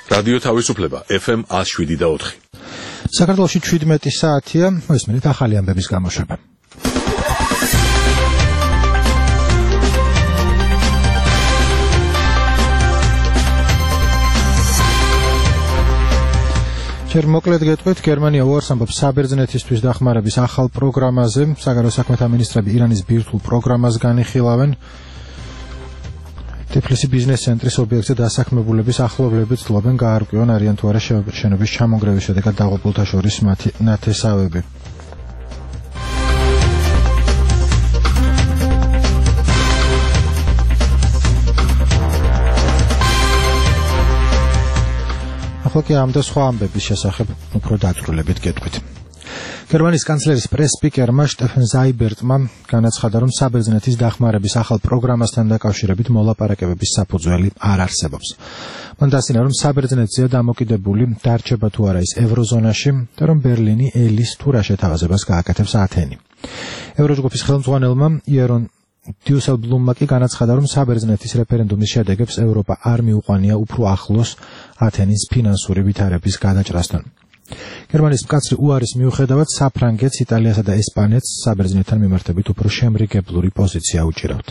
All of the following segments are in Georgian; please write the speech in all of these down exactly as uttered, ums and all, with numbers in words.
რადიო თავისუფლება ეფ ემ one oh seven და four. საქართველოში შვიდმეტი საათია, მოსმენით ახალი ამბების გამოშვება. ჯერ მოკლედ გეტყვით, გერმანია უარს ამბობს საბერძნეთისთვის დახმარების ახალ პროგრამაზე, საგარეო საქმეთა მინისტრები ირანის ბირთვულ პროგრამას განიხილავენ. ტიფლისი ბიზნეს ცენტრის ობიექტზე დასაქმებულების ახლობლებით ცდილობენ გაარკვიონ არიან თუ არა შენობის ჩამონგრევის შედეგად დაღუპულთა შორის მათი ნათესავები. ახლა კი ამ და სხვა ამბების შესახებ უფრო დაწვრილებით გეტყვით. გერმანიის კანცლერის პრეს-სპიკერმა შტეფენ ზაიბერტმა განაცხადა, რომ საბერძნეთის დახმარების ახალ პროგრამასთან დაკავშირებით მოლაპარაკებების საფუძველი არ არსებობს. მან დასცინა, რომ საბერძნეთზეა დამოკიდებული დარჩება თუ არა ის ევროზონაში და რომ ბერლინი ელის თუ რა შეთავაზებას გააკეთებს ათენი. ევროჯგუფის ხელმძღვანელმა იერონ დიუსელბლუმმა კი განაცხადა, რომ საბერძნეთის რეფერენდუმის შედეგებს ევროპა არ მიუყვანია უფრო ახლოს ათენის ფინანსური ვითარების გადაჭრასთან. გერმანიის მკაცრი უარის მიუხედავად საფრანგეთს, იტალიასა და ესპანეთს საბერძნეთთან მიმართებით უფრო შემრიგებლური პოზიცია უჭირავთ.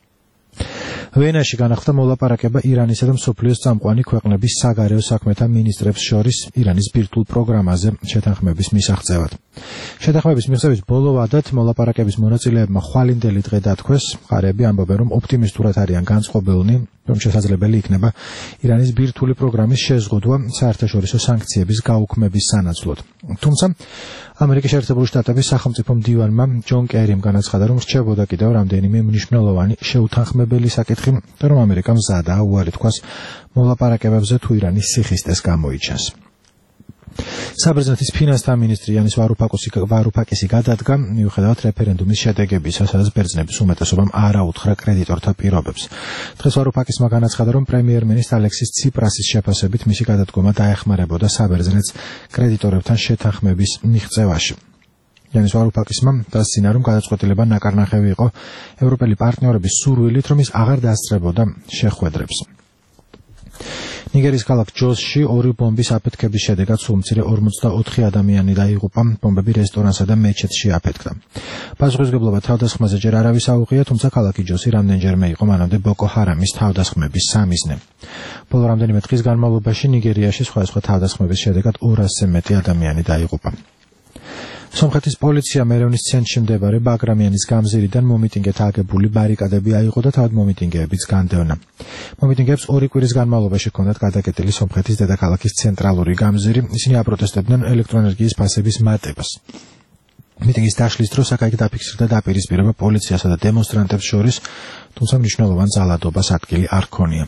ვენაში განახლდა მოლაპარაკება ირანისა და მსოფლიოს წამყვანი ქვეყნების საგარეო საქმეთა მინისტრებს შორის ირანის ბირთვულ პროგრამაზე შეთანხმების მისაღწევად. შეთანხმების მიღწევის ბოლო ვადად მოლაპარაკების მონაწილეებმა ხვალინდელი დღე დათქვეს, მხარეები ამბობენ, რომ ოპტიმისტურად არიან განწყობილნი, რომ შესაძლებელი იქნება ირანის ბირთვული პროგრამის შეზღუდვა საერთაშორისო სანქციების გაუქმების სანაცვლოდ. თუმცა ამერიკის შეერთებული შტატების სახელმწიფო მდივანმა ჯონ კერიმ განაცხადა, რომ რჩებოდა კიდევ რამდენიმე მნიშვნელოვანი შეუთანხმებელი საკითხი და რომ ამერიკა მზადაა უარი თქვას მოლაპარაკებებზე თუ ირანის სიხისტეს გამოიჩენს. საბერძნეთის ფინანსთა მინისტრი იანის ვარუფაკისი გადადგა მიუხედავად რეფერენდუმის შედეგებისა, სადაც ბერძნების უმეტესობამ არ აუთხრა კრედიტორთა პირობებს. დღეს ვარუფაკისმა განაცხადა, რომ პრემიერ-მინისტრ ალექსის ციპრასის შეფასებით მისი გადადგომა დაეხმარებოდა საბერძნეთს კრედიტორებთან შეთანხმების მიღწევაში. იანის ვარუფაკისმა დასცინა, რომ გადაწყვეტილება ნაკარნახევი იყო ევროპელი პარტნიორების სურვილით, რომ ის აღარ დაასწრებოდა შეხვედრებს. ნიგერის ქალაქ ჯოსში ორი ბომბის აფეთქების შედეგად სულ მცირე ორმოცდაოთხი ადამიანი დაიღუპა, ბომბები რესტორანსა და მეჩეთში აფეთქდა. პასუხისმგებლობა თავდასხმაზე ჯერ არავის აუღია, თუმცა ქალაქი ჯოსი რამდენჯერმე იყო მანამდე ბოკო ჰარამის თავდასხმების სამიზნე. ბოლო რამდენიმე დღის განმავლობაში ნიგერიაში სხვადასხვა თავდასხმების შედეგად ორასზე მეტი ადამიანი დაიღუპა. სომხეთის პოლიციამ ერევნის ცენტრში მდებარე ბაგრამიანის გამზირიდან მომიტინგეთა აგებული ბარიკადები აიღო და თავად მომიტინგეებიც განდევნა. მომიტინგეებს ორი კვირის განმავლობაში ჰქონდათ გადაკეტილი სომხეთის დედაქალაქის ცენტრალური გამზირი, ისინი აპროტესტებდნენ ელექტროენერგიის ფასების მატებას. მიტინგის დაშლის დროს აქ-იქ დაფიქსირდა დაპირისპირება პოლიციასა და დემონსტრანტებს შორის, თუმცა მნიშვნელოვან ძალადობას ადგილი არ ჰქონია.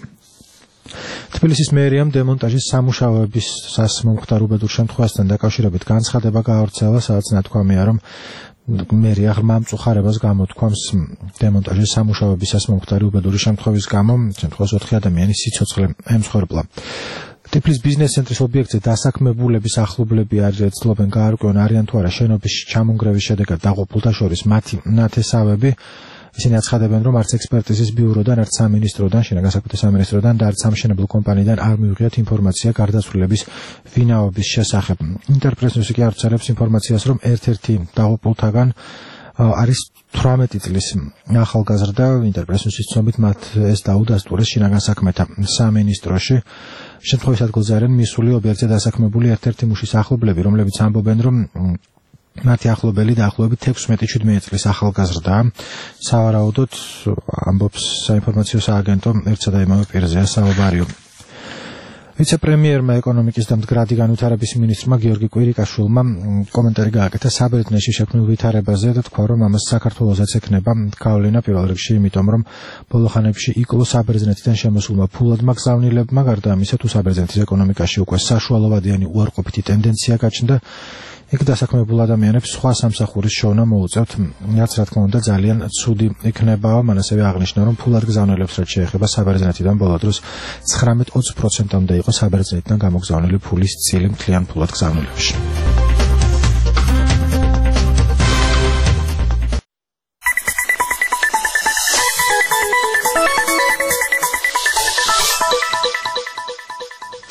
თბილისის მერიამ დემონტაჟის სამუშაოებისას მომხდარ უბედურ შემთხვევასთან დაკავშირებით განცხადება გაავრცელა, სადაც ნათქვამია, რომ მერია ღრმა მწუხარებას გამოთქვამს დემონტაჟის სამუშაოებისას მომხდარი უბედური შემთხვევის გამო, შემთხვევას ოთხი ადამიანის სიცოცხლე ემსხვერპლა. ტიფლის ბიზნეს ცენტრის ობიექტზე დასაქმებულების ახლობლები არ ცდილობენ გაარკვიონ არიან თუ არა შენობის ჩამონგრევის შედეგად დაღუპულთა შორის მათი ნათესავები. ისინი აცხადებენ, რომ არც ექსპერტიზის ბიუროდან, არც სამინისტროდან, შინაგან საქმეთა სამინისტროდან და არც სამშენებლო კომპანიიდან არ მიუღიათ ინფორმაცია გარდაცვლილების ვინაობის შესახებ. ინტერპრესნიუსი კი ავრცელებს ინფორმაციას, რომ ერთ-ერთი დაღუპულთაგან არის თვრამეტი წლის ახალგაზრდა. ინტერპრესნიუსის ცნობით მათ ეს დაუდასტურეს შინაგან საქმეთა სამინისტროში. შემთხვევის ადგილზე არიან მისული ობიექტზე დასაქმებული ერთ-ერთი მუშის ახლობლები, რომლებიც ამბობენ, რომ მათი ახლობელი დაახლოებით ექვსმეტი შვიდმეტი წლის ახალგაზრდაა. სავარაუდოდ ამბობს საინფორმაციო სააგენტო ერთსა და იმავე პირზეა საუბარიო. ვიცე-პრემიერმა ეკონომიკის და მდგრადი განვითარების მინისტრმა გიორგი კვირიკაშვილმა კომენტარი გააკეთა საბერძნეთში შექმნილ ვითარებაზე და თქვა, რომ ამას საქართველოსაც ექნება გავლენა პირველ რიგში, იმიტომ რომ ბოლო ხანებში იკლო საბერძნეთიდან შემოსულმა ფულადმა გზავნილებმა, გარდა ამისა, თუ საბერძნეთის ეკონომიკაში უკვე საშუალოვადიანი უარყოფითი ტენდენცია გაჩნდა, იქ დასაქმებულ ადამიანებს სხვა სამსახურის შოვნა მოუწევთ, რაც რა თქმა უნდა ძალიან ცუდი იქნებაო. მან ასევე აღნიშნა, რომ ფულად გზავნილებს რაც შეეხება საბერძნეთიდან ბოლო დროს ცხრამეტ ოცი პროცენტამდე იყო საბერძნეთიდან გამოგზავნილი ფულის წილი მთლიან ფულად გზავნილებში.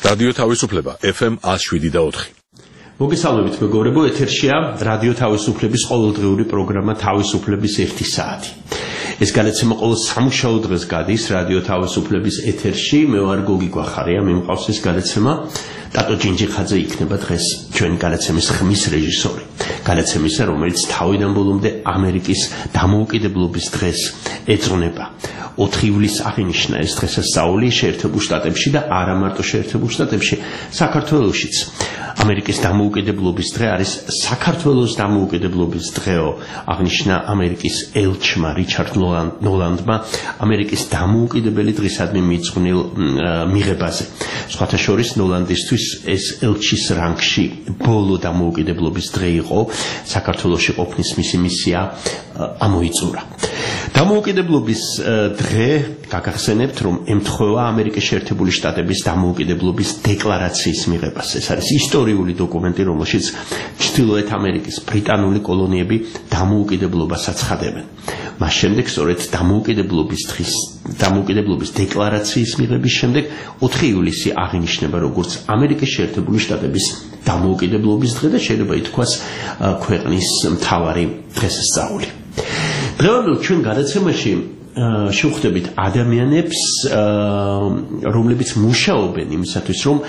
რადიო თავისუფლება ეფ ემ one oh seven point four. მოგესალმებით მეგობრებო, ეთერშია რადიო თავისუფლების ყოველდღიური პროგრამა თავისუფლების ერთი საათი. ეს განაცემა ყოველ სამუშაო დღეს გადის რადიო თავისუფლების ეთერში. მე ვარ გოგი გვახარია, მე მყავს ეს განაცემა. ტატო ჯინჯიხაძე იქნება დღეს ჩვენი განაცემის ხმის რეჟისორი. განაცემისა, რომელიც თავიდან ბოლომდე ამერიკის დამოუკიდებლობის დღეს ეძღვნება. ოთხი ივლისს აღინიშნა ეს დღესასწაული შეერთებულ შტატებში და არა მარტო შეერთებულ შტატებში, საქართველოშიც. ამერიკის დამოუკიდებლობის დღე არის საქართველოს დამოუკიდებლობის დღეო, აღნიშნა ამერიკის ელჩმა რიჩარდ ნოლანდმა ამერიკის დამოუკიდებელი დღისადმი მიძღვნილ მიღებაზე. სხვათა შორის ნოლანდისთვის ეს ელჩის რანგში ბოლო დამოუკიდებლობის დღე იყო, საქართველოში ყოფნის მისი მისია ამოიწურა. დამოუკიდებლობის დღე გაგახსენებთ, რომ ემთხვევა ამერიკის შეერთებული შტატების დამოუკიდებლობის დეკლარაციის მიღებას. ეს არის ისტორიული დოკუმენტი, რომელშიც ჩრდილოეთ ამერიკის ბრიტანული კოლონიები დამოუკიდებლობას აცხადებენ. მას შემდეგ, სწორედ დამოუკიდებლობის დღის დამოუკიდებლობის დეკლარაციის მიღების შემდეგ ოთხი ივლისი აღინიშნება როგორც ამერიკის შეერთებული შტატების დამოუკიდებლობის დღე და შეიძლება ითქვას ქვეყნის მთავარი დღესასწაული. დღევანდელ ჩვენ გადაცემაში შევხვდებით ადამიანებს, რომლებიც მუშაობენ იმისათვის, რომ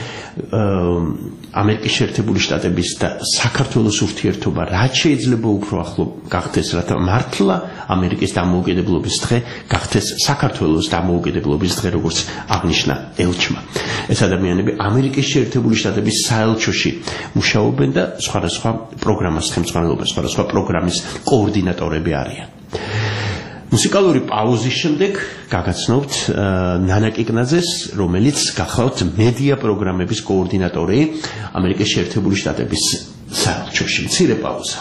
ამერიკის შეერთებული შტატების და საქართველოს ურთიერთობა რაც შეიძლება უფრო ახლო გახდეს, რათა მართლა ამერიკის დამოუკიდებლობის დღე გახდეს საქართველოს დამოუკიდებლობის დღე, როგორც აღნიშნა ელჩმა. ეს ადამიანები ამერიკის შეერთებული შტატების საელჩოში მუშაობენ და სხვადასხვა პროგრამას ხელმძღვანელობენ, სხვადასხვა პროგრამის კოორდინატორები არიან. მუსიკალური პაუზის შემდეგ გაგაცნობთ ნანა კიკნაძეს, რომელიც გახლავთ მედია პროგრამების კოორდინატორი ამერიკის შეერთებული შტატების საელჩოში. მცირე პაუზა.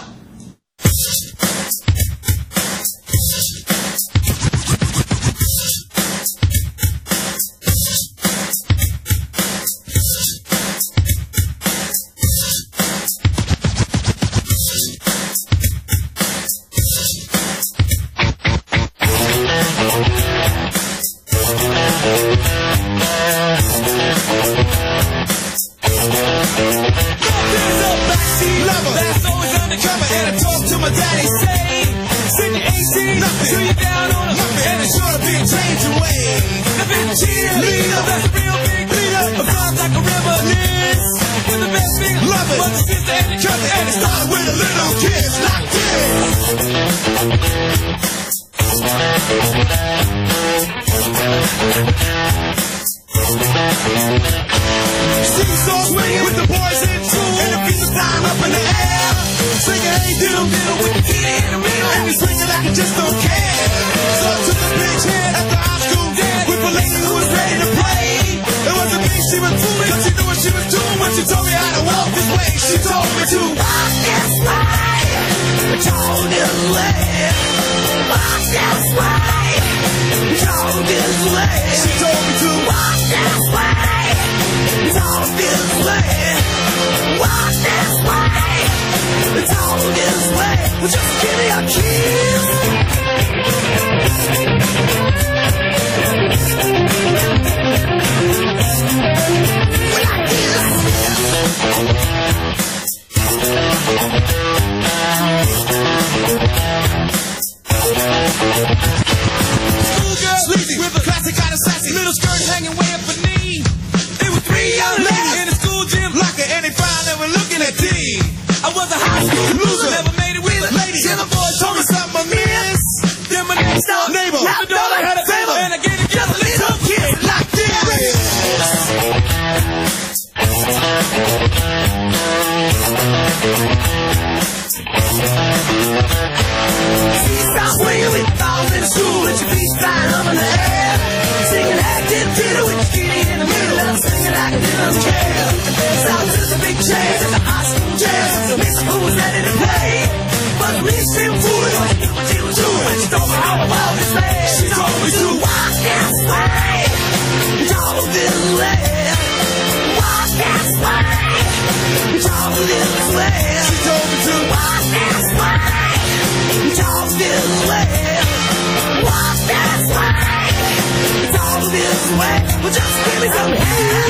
Walk this way. this way. Well, just give me some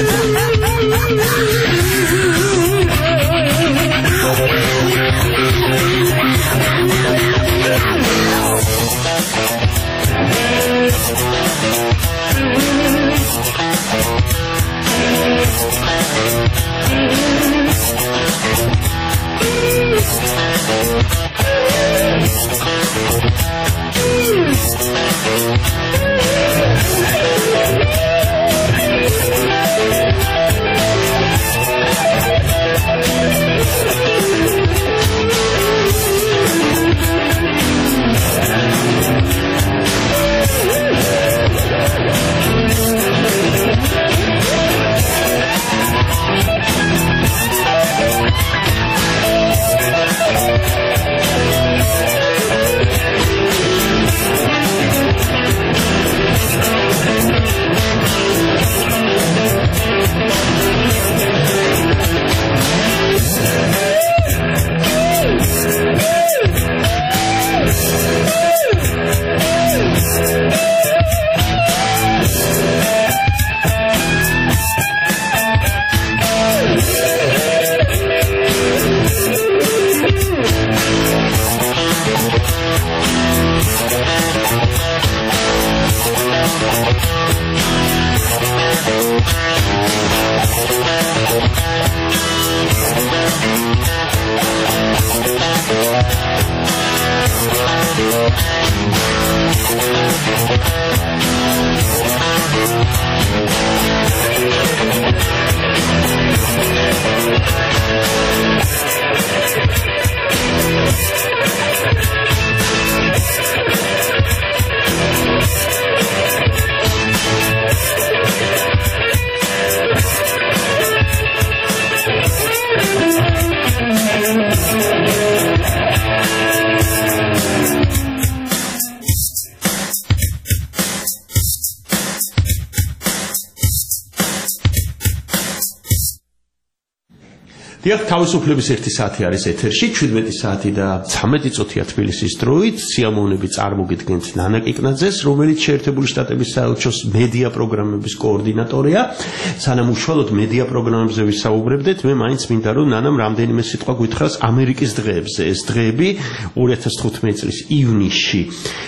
დიახ, თავისუფლების ერთი საათი არის ეთერში, შვიდმეტი საათი და ცამეტი წუთია თბილისის დროით. სიამოვნებით წარმოგიდგენთ ნანა კიკნაძეს, რომელიც შეერთებული შტატების საელჩოს მედია პროგრამების კოორდინატორია. სანამ უშუალოდ მედია პროგრამებზე ვისაუბრებდეთ, მე მაინც მინდა რომ ნანამ რამდენიმე სიტყვა გითხრას ამერიკის დღეებზე. ეს დღეები ორი ათას თხუთმეტი წლის ივნისში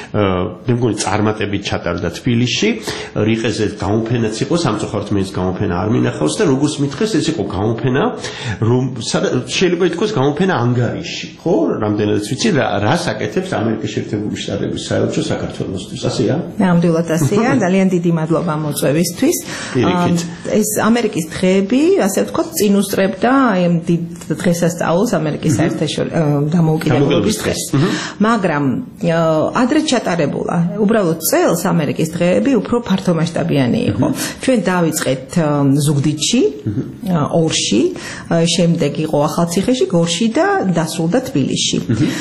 მე მგონი წარმატებით ჩატარდა თბილისში. რიყეზე გამოფენაც იყო, სამწუხაროდ მეც გამოფენა არ მინახავს და როგორც მითხეს, ეს იყო გამოფენა, რომ შეიძლება ითქვას გამოფენა ანგარიში, ხო? რამდენადაც ვიცი, რას აკეთებს ამერიკის შეერთებული შტატების საელჩო საქართველოსთვის, ასეა? ნამდვილად ასეა, ძალიან დიდი მადლობა მოწვევისთვის. ეს ამერიკის დღეები, ასე ვთქვათ, წინ უსწრებდა აი დიდ დღესასწაულს ამერიკის საერთაშორისო დამოუკიდებლობის დღეს. მაგრამ ადრე ჩატარებულა. უბრალოდ წელს ამერიკის დღეები უფრო ფართომასშტაბიანი იყო. ჩვენ დავიწყეთ ზუგდიდში, ორში, შემდეგ იყო ახალციხეში, გორში და დასრულდა თბილისში.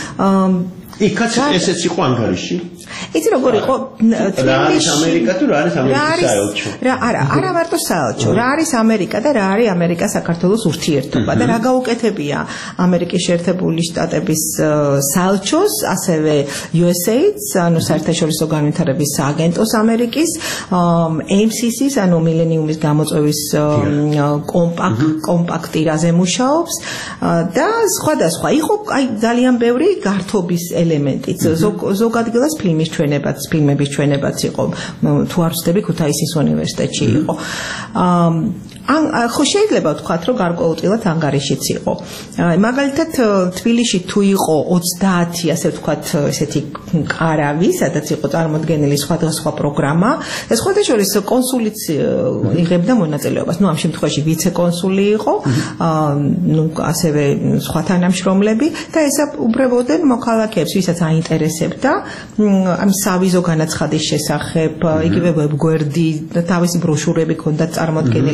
იქაც ესეც იყო ანგარიში. იცი როგორ იყო თბილისში ამერიკა თუ რა არის ამერიკის საელჩო? რა არა, არა მარტო საელჩო, რა არის ამერიკა და რა არის ამერიკა-საქართველოს ურთიერთობა და რა გაუკეთებია ამერიკის შეერთებული შტატების საელჩოს, ასევე იუ ეს ეიდს, ანუ საერთაშორისო განვითარების სააგენტოს ამერიკის, ემ სი სის, ანუ მილენიუმის გამოწვევის კომპაქტი რაზე მუშაობს და სხვადასხვა. იყო აი ძალიან ბევრი გართობის ელემენტიც. ზოგ ადგილას ფილმის ჩვენებაც, ფილმების ჩვენებაც იყო. თუ არ ვცდები, ქუთაისის უნივერსიტეტში იყო. ან ხო შეიძლება ვთქვათ, რომ გარკვეულწილად ანგარიშიც იყო. მაგალითად, თბილისში თუ იყო ოცდაათი, ასე ვთქვათ, ესეთი კარავი, სადაც იყო წარმოდგენილი სხვადასხვა პროგრამა, და სხვადასხვა კონსულიც იღებდა მონაწილეობას. ნუ ამ შემთხვევაში ვიცე-კონსული იყო, ნუ ასევე სხვა თანამშრომლები და ესაუბრებოდნენ მოქალაქეებს, ვისაც აინტერესებდა ამ სავიზო განაცხადის შესახებ, იგივე ვებგვერდი და თავისი ბროშურები ჰქონდათ წარმოდგენილი.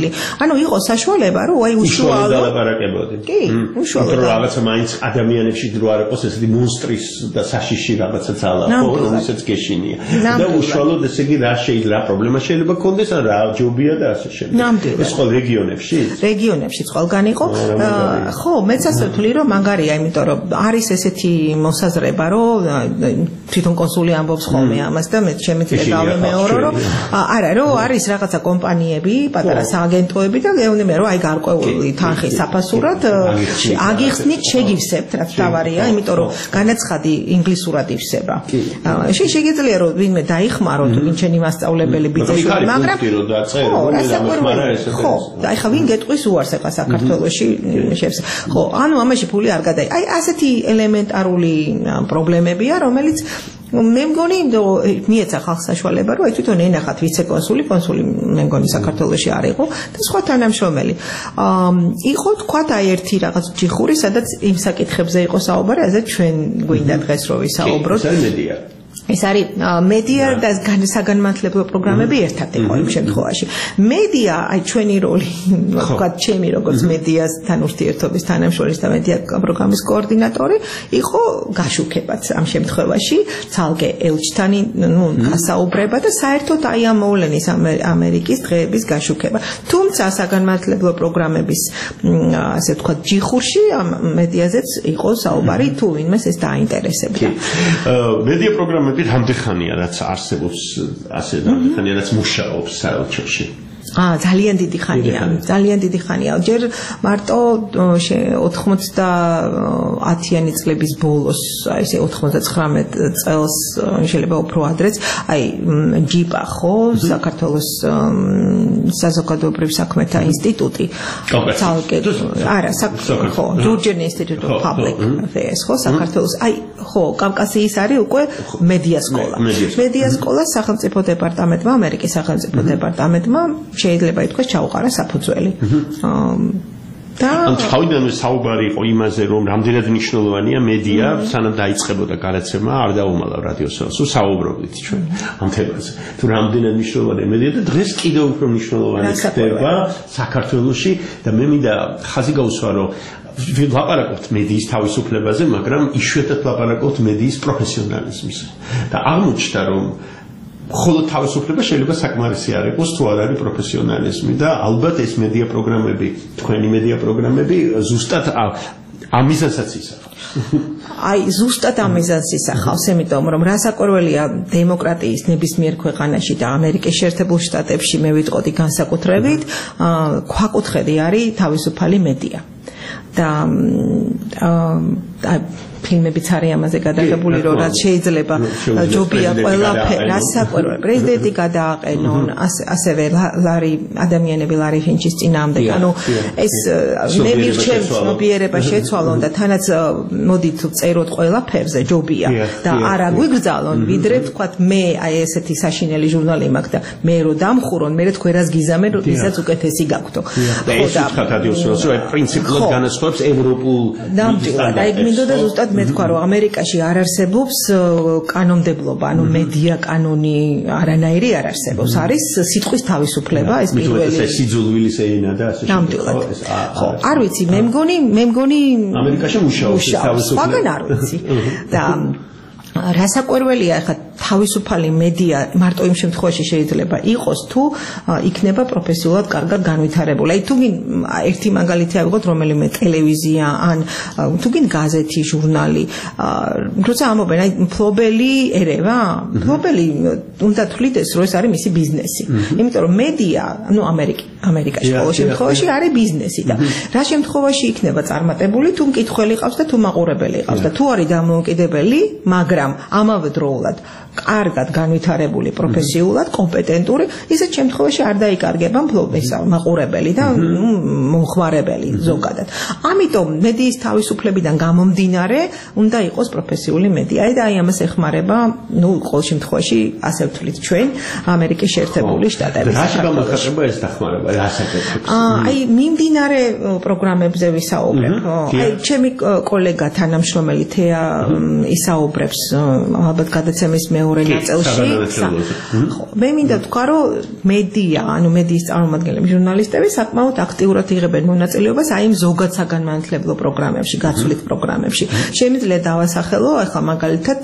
ანუ იყო საშუალება, რომ აი უშუალო დალაპარაკებოდი. კი, უშუალო. რომ რაღაცა მაინც ადამიანებში დრო არ იყოს ესეთი მონსტრის და საშიში რაღაცა ძალა, ხო, რომელსაც გეშინია. და უშუალოდ ესე იგი რა შეიძლება პრობლემა შეიძლება კონდეს ან რა ჯობია და ასე შემდეგ. ეს ყოველ რეგიონებში? რეგიონებში ყველგან იყო. ხო, მეც ასე ვთვლი, რომ მაგარია, იმიტომ რომ არის ესეთი მოსაზრება, რომ თვითონ კონსული ამბობს ხოლმე ამას და მე ჩემი წინე გავემეორო, რომ არა, რომ არის რაღაცა კომპანიები, პატარა სააგენტოები და გეუბნები, რომ აი გარკვეული თანხის საფასურად აგიხსნით, შეგივსებთ, რაც თავარია, იმიტომ რომ განაცხადი ინგლისურად ივსება. შეგიძლია რომ ვინმე დაიხმარო თუ ვინ ჩემი მასწავლებელი ბიძაშვილი, მაგრამ ხო, ხო, და ახლა ვინ გეტყვის უარს ახლა საქართველოში შევს. ხო, ანუ ამაში ფული არ გადაი. აი ასეთი ელემენტარული პრობლემებია, რომელიც მე მგონი მიეცა ხალხს საშუალება, რომ აი თვითონ ენახათ ვიცე-კონსული, კონსული მე მგონი საქართველოში არ იყო და სხვა თანამშრომელი. იყო თქვათ აი ერთი რაღაც ჯიხური, სადაც იმ საკითხებზე იყო საუბარი, ასეთ ჩვენ გვინდა დღეს რომ ვისაუბროთ. ეს არის მედია და საგანმანათლებლო პროგრამები ერთად იყო იმ შემთხვევაში. მედია, აი ჩვენი როლი, ვთქვათ, ჩემი როგორც მედიასთან ურთიერთობის თანამშრომლის და მედია პროგრამის კოორდინატორი, იყო გაშუქებაც ამ შემთხვევაში, ცალკე ელჩთან, ნუ გასაუბრება და საერთოდ აი ამ მოვლენის ამერიკის დღეების გაშუქება. თუმცა საგანმანათლებლო პროგრამების ასე ვთქვათ, ჯიხურში ამ მედიაზეც იყო საუბარი, თუ ვინმეს ეს დაინტერესებდა. მედია პროგრამები რამდენი ხანია რაც არსებობს ასე რამდენი ხანია რაც მუშაობს საელჩოში? აა ძალიან დიდი ხანია, ძალიან დიდი ხანია. ჯერ მარტო ოთხმოცდაათიანი წლების ბოლოს, აი ესე ოცდათხმეტ წელს შეიძლება უფრო ადრეც, აი ჯიპა ხო, საქართველოს საზოგადოებრივ საქმეთა ინსტიტუტი. ცალკე არა, ხო, Georgian Institute of Public Affairs ხო, საქართველოს, აი ხო, კავკასიის არის უკვე მედია სკოლა. მედია სკოლა სახელმწიფო დეპარტამენტმა, ამერიკის სახელმწიფო დეპარტამენტმა შეიძლება ითქვას ჩაუყარა საფუძველი. და ან თავიდანვე საუბარი იყო იმაზე, რომ რამდენად მნიშვნელოვანია მედია, სანამ დაიწყებოდა გადაცემა, არ დაუმალავ რადიოსას, საუბრობდით ჩვენ ამ თემაზე. თუ რამდენად მნიშვნელოვანია მედია და დღეს კიდევ უფრო მნიშვნელოვანი ხდება საქართველოში და მე მინდა ხაზი გაუსვა, რომ ლაპარაკობთ მედიის თავისუფლებაზე, მაგრამ იშვიათად ლაპარაკობთ მედიის პროფესიონალიზმზე. და აღმოჩნდა, რომ მხოლოდ თავისუფლება შეიძლება საკმარისი არ იყოს, თუ არ არის პროფესიონალიზმი და ალბათ ეს მედია პროგრამები, თქვენი მედია პროგრამები ზუსტად ამ მიზანსაც ისახავს. აი ზუსტად ამ მიზანს ისახავს, იმიტომ რომ რასაკვირველია დემოკრატიის ნებისმიერ ქვეყანაში და ამერიკის შეერთებულ შტატებში მე ვიტყოდი განსაკუთრებით, ქვაკუთხედი არის თავისუფალი მედია. და ფილმებიც არის ამაზე გადაღებული, რომ რაც შეიძლება ჯობია ყველაფერი, რასაკვირველია, პრეზიდენტი გადააყენონ, ასევე ლარი ადამიანები ლარი ფინჩის წინააღმდეგ, ანუ ეს მე მირჩევ ცნობიერება შეცვალონ და თანაც მოდით წეროთ ყველაფერზე ჯობია და არა გვიგრძალონ, ვიდრე თქვათ მე აი ესეთი საშინელი ჟურნალი მაქვს და მე რო დამხურონ, მე თქვენ რას გიზამენ, როდესაც უკეთესი გაქვთო. და ეს ვთქვათ ადიოსურს, რომ პრინციპულად განასხვავებს ევროპულ ნამდვილად, აი მინდოდა ზუსტად მე თქვა, რომ ამერიკაში არ არსებობს კანონმდებლობა, ანუ მედია კანონი არანაირი არ არსებობს. არის სიტყვის თავისუფლება, ეს პირველი. ეს სიძულვილის ენა და ასე ნამდვილად. ხო, არ ვიცი, მე მგონი, მე მგონი ამერიკაში მუშაობს თავისუფლება. სხვაგან არ ვიცი. და რასაკვირველია, ხა თავისუფალი მედია მარტო იმ შემთხვევაში შეიძლება იყოს, თუ იქნება პროფესიულად კარგად განვითარებული. აი თუ გინ ერთი მაგალითი ავიღოთ, რომელიმე ტელევიზია ან თუ გინ გაზეთი, ჟურნალი, როცა ამობენ, აი მფლობელი ერევა, მფლობელი უნდა თვლიდეს, რომ ეს არის მისი ბიზნესი. იმიტომ რომ მედია, ну ამერიკა, ამერიკაში ყოველ შემთხვევაში არის ბიზნესი და რა შემთხვევაში იქნება წარმატებული, თუ მკითხველი ყავს და თუ მაყურებელი ყავს და თუ არის დამოუკიდებელი, მაგრამ ამავე დროულად კარგად განვითარებული პროფესიულად, კომპეტენტური, ისეთ შემთხვევაში არ დაიკარგება მფლობელისა, მაყურებელი და მომხმარებელი ზოგადად. ამიტომ მედიის თავისუფლებიდან გამომდინარე, უნდა იყოს პროფესიული მედია. და აი ამას ეხმარება, ну, ყოველ შემთხვევაში, ასე ვთვლით ჩვენ, ამერიკის შეერთებული შტატების. რა შემოხატება ეს დახმარება, რა საკითხებს? აი, მიმდინარე პროგრამებზე ვისაუბრებ. აი, ჩემი კოლეგა თანამშრომელი თეა ისაუბრებს ალბათ გადაცემის მეორე ნაწილში. ხო, მე მინდა თქვა, რომ მედია, ანუ მედიის წარმომადგენლები, ჟურნალისტები საკმაოდ აქტიურად იღებენ მონაწილეობას აი იმ ზოგად საგანმანათლებლო პროგრამებში, გაცვლით პროგრამებში. Შემიძლია დავასახელო, ახლა მაგალითად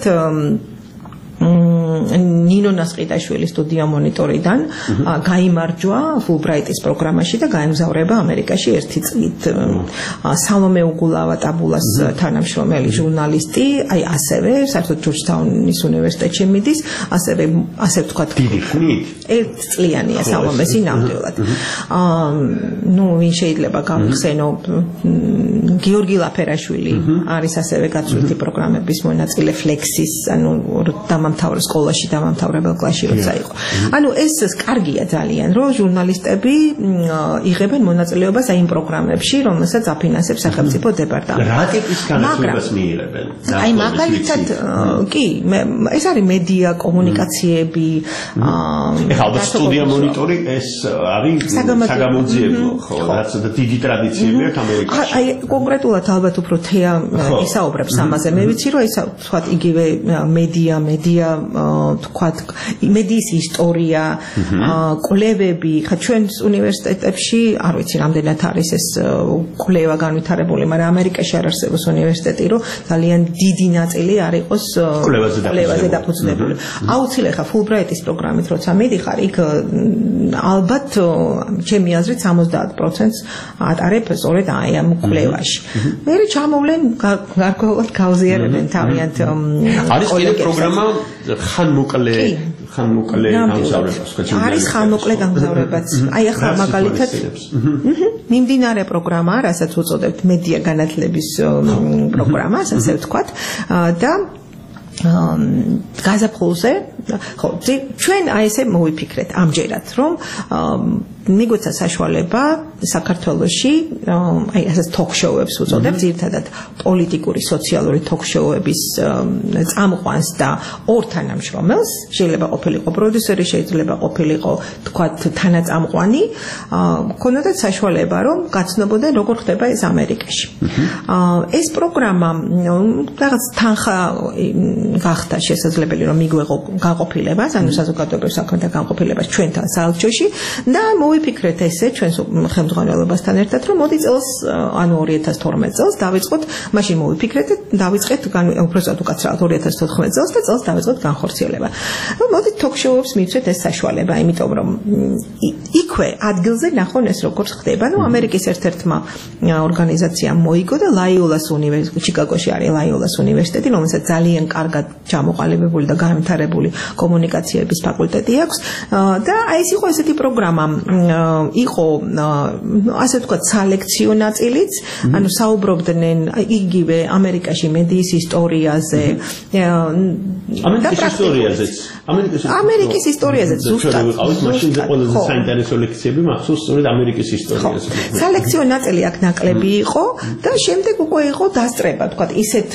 ნინო ნასყიდაშვილი სტუდია მონიტორიდან გაიმარჯვა ფულბრაიტის პროგრამაში და გაემგზავრება ამერიკაში ერთი წლით. სალომე უგულავა ტაბულას თანამშრომელი ჟურნალისტი, აი ასევე საერთოდ ჯორჯთაუნის უნივერსიტეტში მიდის, ასევე ასე ვთქვათ, დიდი ხნით ერთწლიანია სალომესი ნამდვილად. ნუ ვინ შეიძლება გავხსენო, გიორგი ლაფერაშვილი არის ასევე გაცვლითი პროგრამების მონაწილე ფლექსის, ანუ დამამთავრებელ სკოლაში დამამთავრებელ კლასში როცა იყო. ანუ ეს კარგია ძალიან, რომ ჟურნალისტები იღებენ მონაწილეობას აი იმ პროგრამებში, რომელსაც აფინანსებს სახელმწიფო დეპარტამენტი. რა ტიპის განათლებას მიიღებენ? აი მაგალითად კი, ეს არის მედია, კომუნიკაციები, ახლა ალბათ სტუდია მონიტორი ეს არის საგამოძიებლო, ხო, რაც დიდი ტრადიციები აქვს ამერიკაში. აი კონკრეტულად ალბათ უფრო თეა ისაუბრებს ამაზე. მე ვიცი, რომ ეს თქვათ იგივე მედია, მედია თქვათ მედიის ისტორია, კვლევები, ხა ჩვენს უნივერსიტეტებში, არ ვიცი რამდენად არის ეს კვლევა განვითარებული, მაგრამ ამერიკაში არ არსებობს უნივერსიტეტი, რომ ძალიან დიდი ნაწილი არ იყოს კვლევაზე დაფუძნებული. აუცილებლად ხა ფულბრაიტის პროგრამით როცა მიდიხარ, იქ ალბათ ჩემი აზრით სამოცდაათ პროცენტს ატარებ სწორედ აი ამ კვლევაში. მე ჩამოვლენ გარკვეულად გავზიარებენ თავიანთ არის კიდე პროგრამა ხანმოკლე ხანმოკლე გამგზავრებას არის ხანმოკლე გამგზავრებაც. აი ახლა მაგალითად მიმდინარე პროგრამა, რასაც უწოდებთ მედია განათლების პროგრამას, ასე ვთქვათ, და გაზაფხულზე, ხო, ჩვენ აი ესე მოვიფიქრეთ ამჯერად, რომ მიგვეცა საშუალება საქართველოში აი ასე თოქ-შოუებს უწოდებ, ძირითადად პოლიტიკური, სოციალური თოქ-შოუების წამყვანს და ორ თანამშრომელს, შეიძლება ყოფილიყო პროდიუსერი, შეიძლება ყოფილიყო თქვათ თანაწამყვანი, ქონოდათ საშუალება, რომ გაცნობოდნენ როგორ ხდება ეს ამერიკაში. ეს პროგრამა რაღაც თანხა გახდა შესაძლებელი, რომ მიგვეღო განყოფილებას, ანუ საზოგადოებრივ საქმეთა განყოფილებას ჩვენთან საელჩოში და მოვიფიქრეთ ესე ჩვენს ხელმძღვანელობასთან ერთად, რომ მოდი წელს, ანუ ორი ათას თორმეტ წელს დავიწყოთ, მაშინ მოვიფიქრეთ და დავიწყეთ უბრალოდ უკაცრავად ორი ათას თოთხმეტ წელს და წელს დავიწყოთ განხორციელება. მოდი თოქ-შოუებს მივცეთ ეს საშუალება, იმიტომ რომ იქვე ადგილზე ნახონ ეს როგორ ხდება. ნუ ამერიკის ერთ-ერთმა ორგანიზაციამ მოიგო და ლაიოლას უნივერსიტეტი, ჩიკაგოში არის ლაიოლას უნივერსიტეტი, რომელსაც ძალიან კარგად ჩამოყალიბებული და განვითარებული კომუნიკაციების ფაკულტეტი აქვს და აი ეს იყო ესეთი პროგრამა, იყო ასე ვთქვათ სალექციო ნაწილიც, ანუ საუბრობდნენ იგივე ამერიკაში მედიის ისტორიაზე ამერიკის ისტორიაზეც ამერიკის ისტორიაზეც ზუსტად მაშინ ყველაზე საინტერესო ლექციები მახსოვს სწორედ ამერიკის ისტორიაზე. სალექციო ნაწილი აქ ნაკლები იყო და შემდეგ უკვე იყო დასწრება, ვთქვათ ისეთ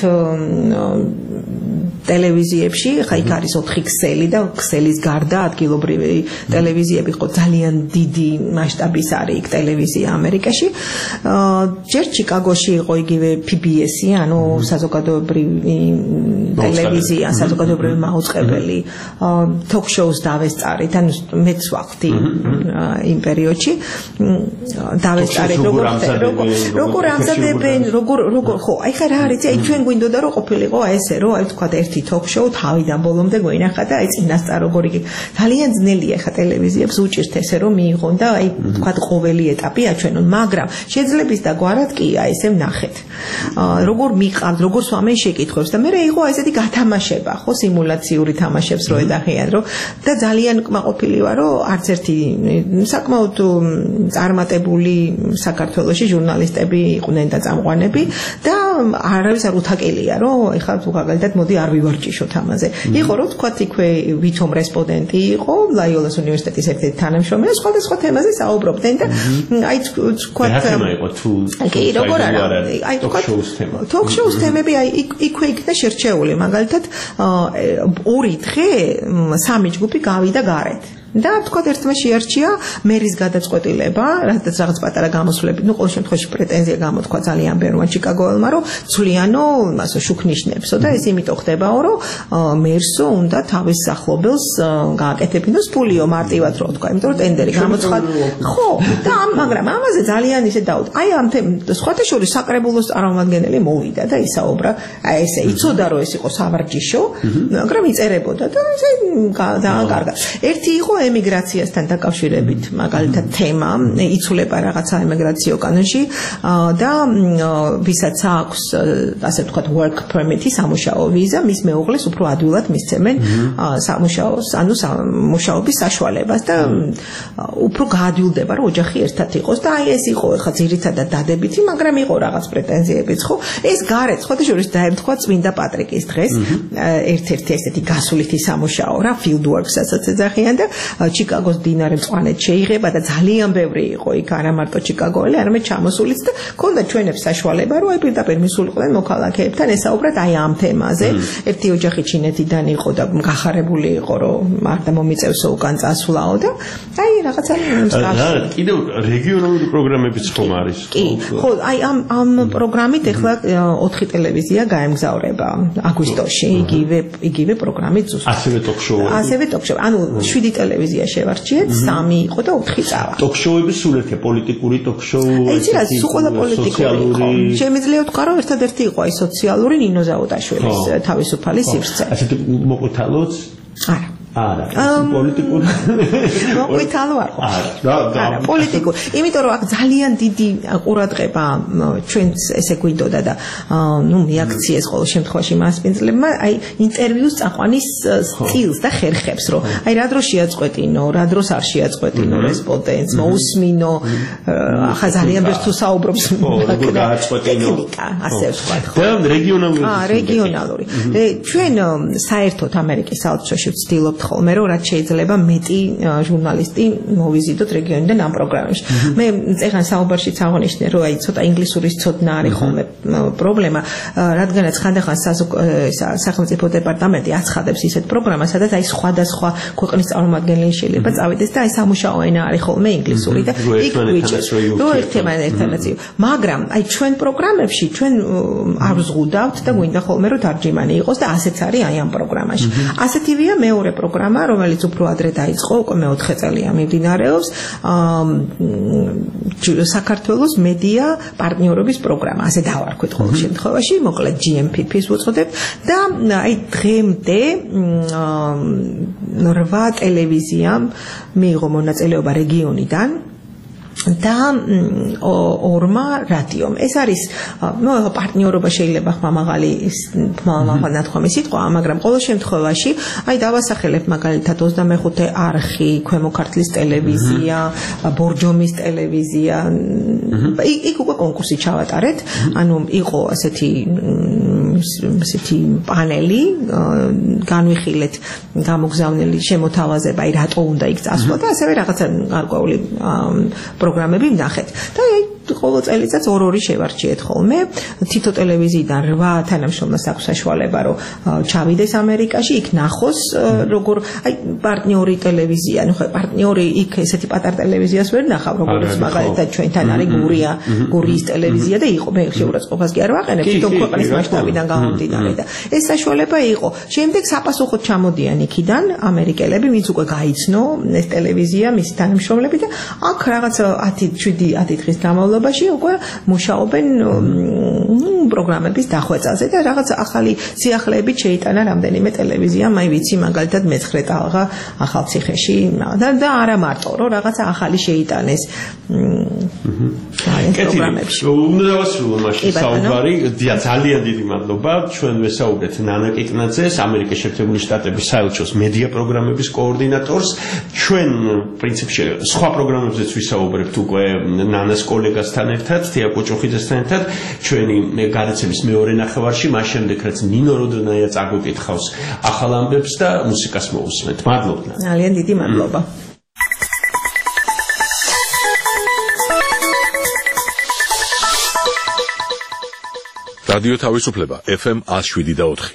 ტელევიზიებში, ხა იქ არის ოთხი ქსელი და ქსელის გარდა ადგილობრივი ტელევიზიები ხო ძალიან დიდი მასშტაბის არის იქ ტელევიზია ამერიკაში. ჯერ ჩიკაგოში იყო იგივე პი ბი ესი, ანუ საზოგადოებრივი ტელევიზია, საზოგადოებრივი მაუწყებელი თოქ-შოუს დავესწარით, ანუ მეც ვახდი იმ პერიოდში. დავესწარით როგორ როგორ ამზადებენ, როგორ როგორ ხო, აი ხა რა არის, აი ჩვენ გვინდოდა რომ ყოფილიყო აი ესე, რომ აი თქვა ერთი თოქ-შოუ თავიდან ბოლომდე გვინახა და აი წინასწარ როგორ იგი ძალიან ძნელია ხა ტელევიზიებს უჭირთ ესე რომ მიიღონ და აი თქვა ყოველი ეტაპი აჩვენონ, მაგრამ შეძლების დაგვარად კი აი ესე ვნახეთ. როგორ მიყავთ, როგორ სვამენ შეკითხვებს და მე იყო ესეთი გათამაშება, ხო, სიმულაციური თამაშებს რო ეძახიან, რომ და ძალიან კმაყოფილი ვარ, რომ არც ერთი საკმაოდ წარმატებული საქართველოში ჟურნალისტები იყვნენ და წამყვანები და არავის არ უთაკელია, რომ ეხლა თუ მაგალითად მოდი არ ვივარჯიშოთ ამაზე. იყო რომ თქვათ იქვე ვითომ რესპონდენტი იყო, ლაიოლას უნივერსიტეტის ერთ-ერთი თანამშრომელი, სხვადასხვა თემაზე საუბრობდნენ და აი თქვათ რა თემა იყო თუ კი როგორ არა, აი თქვათ თოქ-შოუს თემები აი იქვე იქნა შერჩეული, მაგალითად ორი დღე სამი ჯგუფი გავიდა გარეთ. და თქვა ერთმა შეარჩია მერის გადაწყვეტილება, რადგან რაღაც პატარა გამოსვლები, ну, ყოველ შემთხვევაში პრეტენზია გამოთქვა ძალიან ბევრმა ჩიკაგოელმა, რომ ცვლიანო, ასე შუქნიშნებსო და ეს იმიტომ ხდებაო, რომ მერსო უნდა თავის სახლობელს გააკეთებინოს ფულიო მარტივად რო თქვა, იმიტომ რომ ტენდერი გამოცხადა. ხო, და მაგრამ ამაზე ძალიან ისე დაუთ. აი ამ სხვათა შორის საკრებულოს წარმომადგენელი მოვიდა და ისაუბრა, აი ესე იცოდა რომ ეს იყო სავარჯიშო, მაგრამ იწერებოდა და ესე დააკარგა. ერთი იყო ემიგრაციასთან დაკავშირებით, მაგალითად თემა, იცვლება რაღაცა ემიგრაციო კანონში და ვისაც აქვს ასე ვთქვათ work permit-ი, სამუშაო ვიზა, მის მეუღლეს უფრო ადვილად მისცემენ სამუშაოს, ანუ სამუშაობის საშუალებას და უფრო გაადვილდება რომ ოჯახი ერთად იყოს და აი ეს იყო ხა ძირითადად დადებითი, მაგრამ იყო რაღაც პრეტენზიებიც, ხო? ეს გარეთ ხოთა შორის დაემთხვა წმინდა პატრიკის დღეს, ერთ-ერთი ესეთი გასულითი სამუშაო რა, field works-ასაც ეძახიან და ჩიკაგოს დინარე მწვანედ შეიღება და ძალიან ბევრი იყო იქ არა მარტო ჩიკაგოელი, არამედ ჩამოსულიც და ქონდა ჩვენებს საშუალება რომ აი პირდაპირ მისულიყვნენ მოქალაქეებთან ესაუბრათ აი ამ თემაზე. ერთი ოჯახი ჩინეთიდან იყო და გახარებული იყო რომ მარდა მომიწევსო უკან წასვლაო და აი რაღაცა რა კიდევ რეგიონალური პროგრამებიც ხომ არის? კი, ხო, აი ამ ამ პროგრამით ახლა ოთხი ტელევიზია გაემგზავრება აგვისტოში, იგივე იგივე პროგრამით ზუსტად. ასევე ტოქ-შოუები. ასევე ტოქ-შოუები. ანუ შვიდი ტელევიზია შევარჩიეთ, სამი იყო და ოთხი წავა. ტოქ-შოუები სულ ერთია, პოლიტიკური ტოქ-შოუ, ესეთი სულ ყველა პოლიტიკური იყო. შემიძლია ვთქვა რომ ერთადერთი იყო აი სოციალური ნინო ზაუდაშვილის თავისუფალი სივრცე. ასეთი მოყვითალოც? არა. არა, პოლიტიკური. მოყვითალო არ ხო? არა, არა, პოლიტიკური. იმიტომ რომ აქ ძალიან დიდი ყურადღება ჩვენს ესე გვინდოდა და ნუ მიაქციეს ყოველ შემთხვევაში მასპინძლებმა, აი ინტერვიუს წაყვანის სტილს და ხერხებს, რომ აი რა დროს შეაწყვეტინო, რა დროს არ შეაწყვეტინო რესპონდენტს, მოусმინო, ახლა ძალიან ბევრს თუ საუბრობს ტექნიკა, ასე ვთქვათ. და რეგიონალური. აა, რეგიონალური. ჩვენ საერთოდ ამერიკის საელჩოში ვცდილობთ ხოლმე რომ რაც შეიძლება მეტი ჟურნალისტი მოვიზიდოთ რეგიონიდან ამ პროგრამებში. მე წეგან საუბარშიც აღნიშნე რომ აი ცოტა ინგლისურის ცოდნა არის ხოლმე პრობლემა, რადგანაც ხანდახან სახელმწიფო დეპარტამენტი აცხადებს ისეთ პროგრამას, სადაც აი სხვადასხვა ქვეყნის წარმომადგენელი შეიძლება წავიდეს და აი სამუშაო ენა არის ხოლმე ინგლისური და იქ ვიჭერს რომ ერთმანეთთან ერთად. მაგრამ აი ჩვენ პროგრამებში ჩვენ არ ვზღუდავთ და გვინდა ხოლმე რომ თარჯიმანი იყოს და ასეც არის აი ამ პროგრამაში. ასეთივეა მეორე პროგრამა, რომელიც უფრო ადრე დაიწყო, უკვე მეოთხე წელია მიმდინარეობს, საქართველოს მედია პარტნიორობის პროგრამა, ასე დავარქვით ყოველ შემთხვევაში, მოკლედ ჯი ემ პი პი-ს ვუწოდებთ და აი დღემდე რვა ტელევიზიამ მიიღო მონაწილეობა რეგიონიდან და ორმა რადიომ. ეს არის ნუ პარტნიორობა შეიძლება ხმამაღალი ხმამაღალი ნათქვამი სიტყვა, მაგრამ ყოველ შემთხვევაში აი დავასახელებ მაგალითად ოცდამეხუთე არხი, ქვემო ქართლის ტელევიზია, ბორჯომის ტელევიზია. იქ უკვე კონკურსი ჩავატარეთ, ანუ იყო ასეთი ასეთი პანელი, განვიხილეთ გამოგზავნილი შემოთავაზება, აი რატო უნდა იქ წასვლა და ასევე რაღაცა გარკვეული პროგრამები ვნახეთ. და აი ყოველ წელიწადს ორ-ორი შევარჩიეთ ხოლმე. თითო ტელევიზიიდან რვა თანამშრომელს აქვს საშუალება რომ ჩავიდეს ამერიკაში, იქ ნახოს როგორ აი პარტნიორი ტელევიზია, ну ხო პარტნიორი იქ ესეთი პატარა ტელევიზიას ვერ ნახავ, როგორც მაგალითად ჩვენთან არის გურია, გურიის ტელევიზია და იყო მე შეურაცხყოფას კი არ ვაყენებ, თვითონ ქვეყნის მასშტაბიდან გამომდინარე და ეს საშუალება იყო. შემდეგ საპასუხოდ ჩამოდიან იქიდან ამერიკელები, ვინც უკვე გაიცნო ეს ტელევიზია, მისი თანამშრომლები და აქ რაღაც ათი შვიდი ათი დღის განმავლობაში უკვე მუშაობენ პროგრამების დახვეწაზე და რაღაც ახალი სიახლეები შეიტანა რამდენიმე ტელევიზიამ, აი ვიცი მაგალითად მეცხრე ტალღა ახალციხეში და და არა მარტო რომ რაღაცა ახალი შეიტანეს პროგრამებში. უნდა დავასრულო მაშინ საუბარი, ძალიან დიდი მადლობა. ჩვენ ვესაუბრეთ ნანა კიკნაძეს, ამერიკის შეერთებული შტატების საელჩოს მედია პროგრამების კოორდინატორს. ჩვენ პრინციპში სხვა პროგრამებზეც ვისაუბრებთ უკვე ნანას კოლეგასთან ერთად, თია კოჭოხიძესთან ერთად, ჩვენი განაცემის მეორე ნახევარში, მას შემდეგ რაც ნინო როდონაია წაგვიკითხავს ახალ ამბებს და მუსიკას მოусმენთ. მადლობა. ძალიან დიდი მადლობა. რადიო თავისუფლება ეფ ემ ათს შვიდი და ოთხი.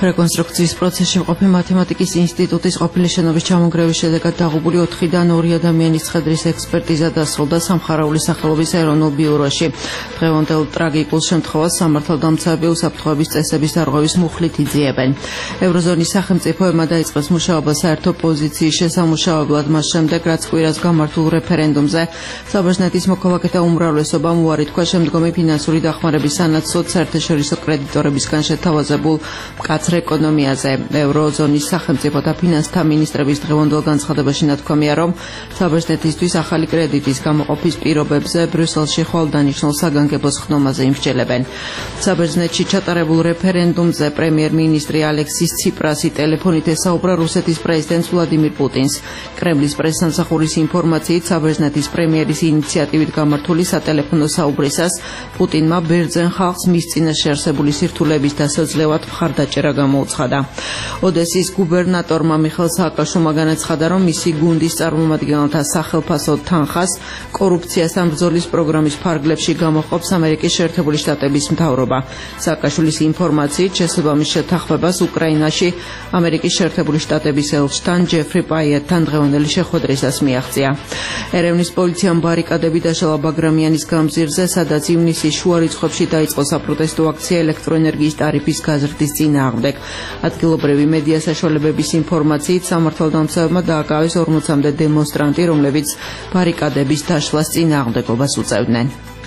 რეკონსტრუქციის პროცესში მყოფი მათემატიკის ინსტიტუტის ყოფილი შენობის ჩამონგრევის შედეგად დაღუპული ოთხიდან ორი ადამიანის ცხედრის ექსპერტიზა დასრულდა სამხარაული სახელობის ეროვნულ ბიუროში. დღევანდელ ტრაგიკულ შემთხვევას სამართალდამცავები უსაფრთხოების წესების დარღვევის მუხლით იძიებენ. ევროზონის სახელმწიფოებმა დაიწყეს მუშაობა საერთო პოზიციის შესამუშავებლად მას შემდეგ, რაც კვირას გამართულ რეფერენდუმზე საბერძნეთის მოქალაქეთა უმრავლესობამ უარი თქვა შემდგომი ფინანსური დახმარების სანაცვლოდ საერთაშორისო კრედიტორებისგან შეთავაზებულ მკაცრ ეკონომიაზე. ევროზონის სახელმწიფოთა ფინანსთა მინისტრების დღევანდელ განცხადებაში ნათქვამია, რომ საბერძნეთისთვის ახალი კრედიტის გამოყოფის პირობებზე ბრიუსელში ხვალდანიშნულ საგანგებო ხდომაზე იმსჯელებენ. საბერძნეთში ჩატარებულ რეფერენდუმზე პრემიერ-მინისტრი ალექსის ციპრასი ტელეფონით ესაუბრა რუსეთის პრეზიდენტს ვლადიმირ პუტინს. კრემლის პრესსამსახურის ინფორმაციით, საბერძნეთის პრემიერის ინიციატივით გამართული სატელეფონო საუბრისას პუტინმა ბერძენ ხალხს მის წინაშე არსებული სირთულეების დასაძლევად მხარდაჭერა გამოუცხადა. ოდესის გუბერნატორმა მიხეილ სააკაშვილმა განაცხადა, რომ მისი გუნდის წარმომადგენელთა სახელფასო თანხას კორუფციასთან ბრძოლის პროგრამის ფარგლებში გამოყოფს ამერიკის შეერთებული შტატების მთავრობა. სააკაშვილის ინფორმაციით, შესაბამის შეთანხმებას უკრაინაში ამერიკის შეერთებული შტატების ელჩთან ჯეფრი პაიეტთან დღევანდელი შეხვედრისას მიაღწია. ერევნის პოლიციამ ბარიკადები დაშალა ბაგრამიანის გამზირზე, სადაც ივნისის შუა რიცხვებში დაიწყო საპროტესტო აქცია ელექტროენერგიის ტარიფის გაზრდის წინააღმდეგ. ადგილობრივი მედია საშუალებების ინფორმაციით, სამართალდამცავებმა დააკავეს ორმოცამდე დემონსტრანტი, რომლებიც ბარიკადების დაშლას წინააღმდეგობას უწევდნენ.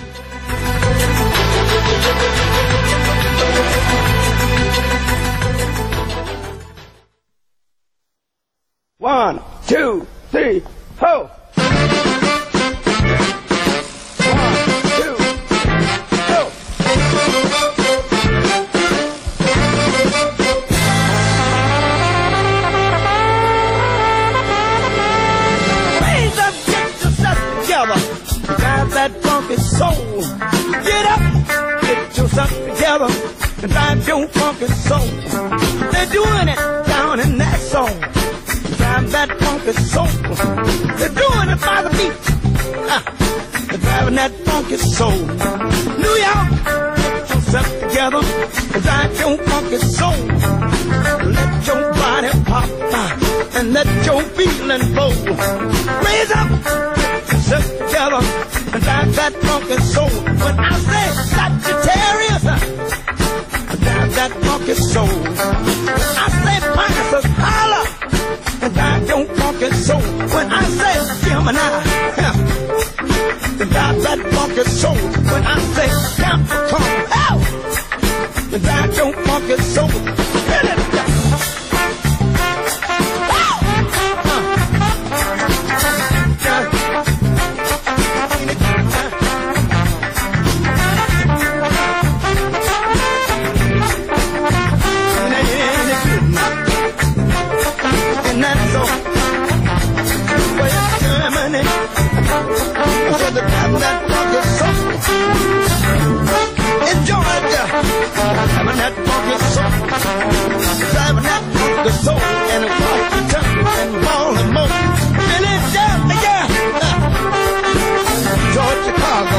One, two, three, ho! That funky soul. Get up, get yourself together, and drive your funky soul. They're doing it down in that song. Drive that funky soul. They're doing it by the beat. Uh, they're driving that funky soul. New York, get yourself together, and drive your funky soul. Let your body pop, uh, and let your feeling blow. Raise up, get yourself together, and drive that funky soul. When I say Sagittarius, drive that funky soul. When I say Pisces, holla, and drive your funky soul. When I say Gemini, drive that funky soul. When I say Capricorn, hell, drive your funky soul. Hit it. In Georgia, having that funky soul, driving that funky soul, and it walks the jungle and all the more. Billy Jeff, yeah, Georgia, Chicago.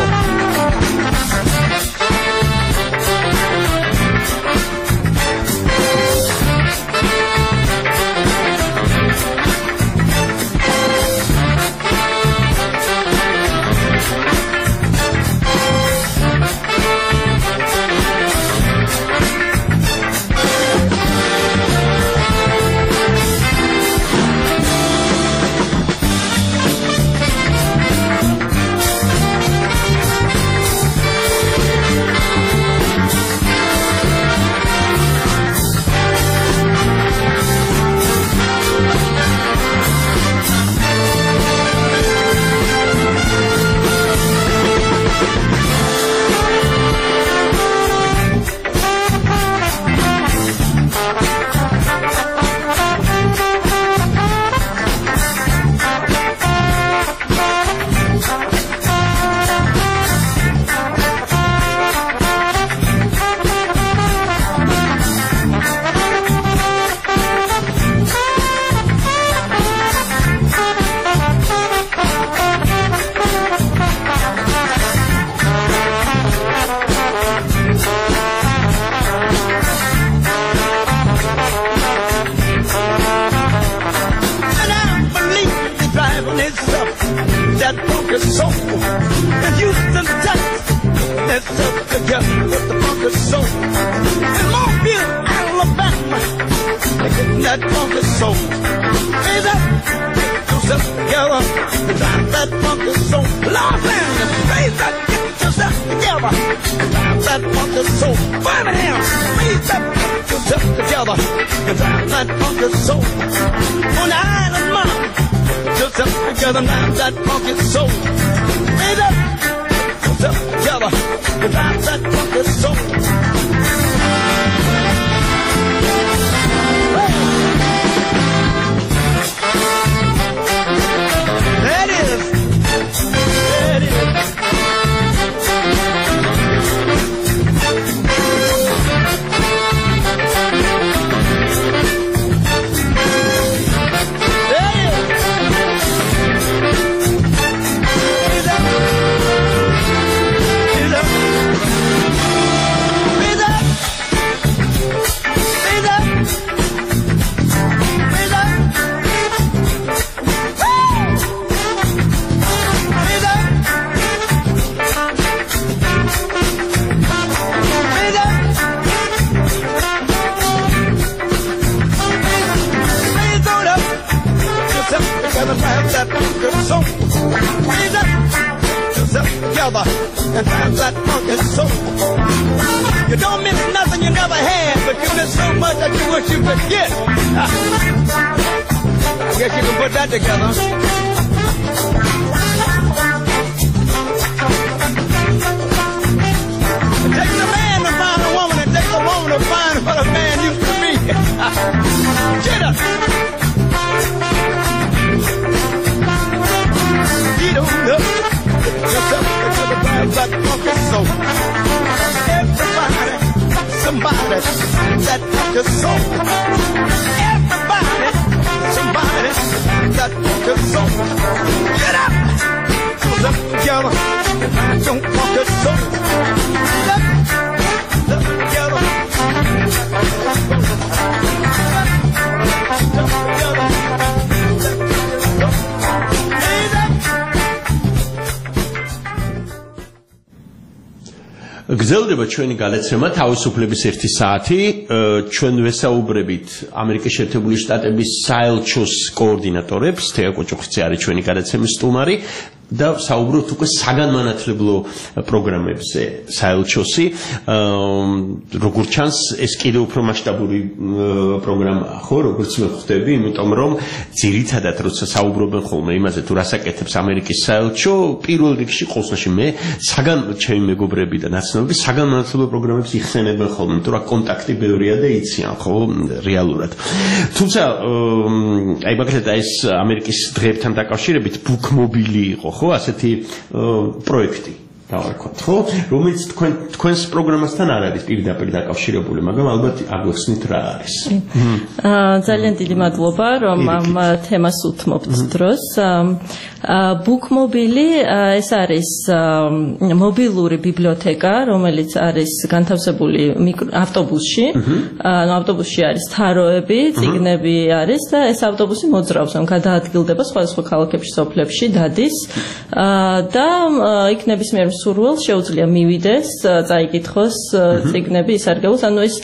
soul. In Houston, Texas, let's up together with the funky soul. In Mobile, Alabama, they getting that funky soul. Raise up, get yourself together, drive that funky soul. Los Angeles, raise up, get yourself together, drive that funky soul. Birmingham, raise up, get yourself together, drive that funky soul. On the island, mama, yourself together, drive that funky soul. Raise up, get yourself together, drive that funky soul. There it is. There it is. And have that funky soul. You don't miss nothing you never had, but you miss so much that you wish you could get. I guess you can put that together. It takes a man to find a woman, it takes a woman to find what a man used to be. Get up. Get on up. Yourself together, drive that funky soul. Everybody, somebody, that funky soul. Everybody, somebody, that funky soul. Get up, yourself together, don't funky soul. Get up, yourself together, yourself together. გრძელდება ჩვენი გადაცემა თავისუფლების ერთი საათი. ჩვენ ვესაუბრებით ამერიკის შეერთებული შტატების საელჩოს კოორდინატორებს, თეა კოჭოხიძე არის ჩვენი გადაცემის სტუმარი და საუბრობთ უკვე საგანმანათლებლო პროგრამებზე საელჩოსი. როგორც ჩანს, ეს კიდევ უფრო მასშტაბური პროგრამაა, ხო, როგორც მე ხვდები, იმიტომ რომ ძირითადად როცა საუბრობენ ხოლმე იმაზე თუ რას აკეთებს ამერიკის საელჩო, პირველ რიგში ყოველში მე საგან ჩემი მეგობრები და ნაცნობები საგანმანათლებლო პროგრამებს იხსენებენ ხოლმე, იმიტომ რომ კონტაქტი ბევრია და იციან, ხო, რეალურად. თუმცა აი მაგალითად ეს ამერიკის დღეებთან დაკავშირებით ბუქმობილი იყო, ხო, ასეთი პროექტი დავარქვათ, ხო, რომელიც თქვენ თქვენს პროგრამასთან არ არის პირდაპირ დაკავშირებული, მაგრამ ალბათ აგვეხსნით რა არის. აა ძალიან დიდი მადლობა, რომ ამ თემას უთმობთ დროს. ბუქმობილი ეს არის მობილური ბიბლიოთეკა, რომელიც არის განთავსებული ავტობუსში. ანუ ავტობუსში არის თაროები, წიგნები არის და ეს ავტობუსი მოძრაობს, ან გადაადგილდება სხვადასხვა ქალაქებში, სოფლებში, დადის და იქ ნებისმიერ სურვილს შეუძლია მივიდეს, წაიკითხოს წიგნები, ისარგებლოს, ანუ ეს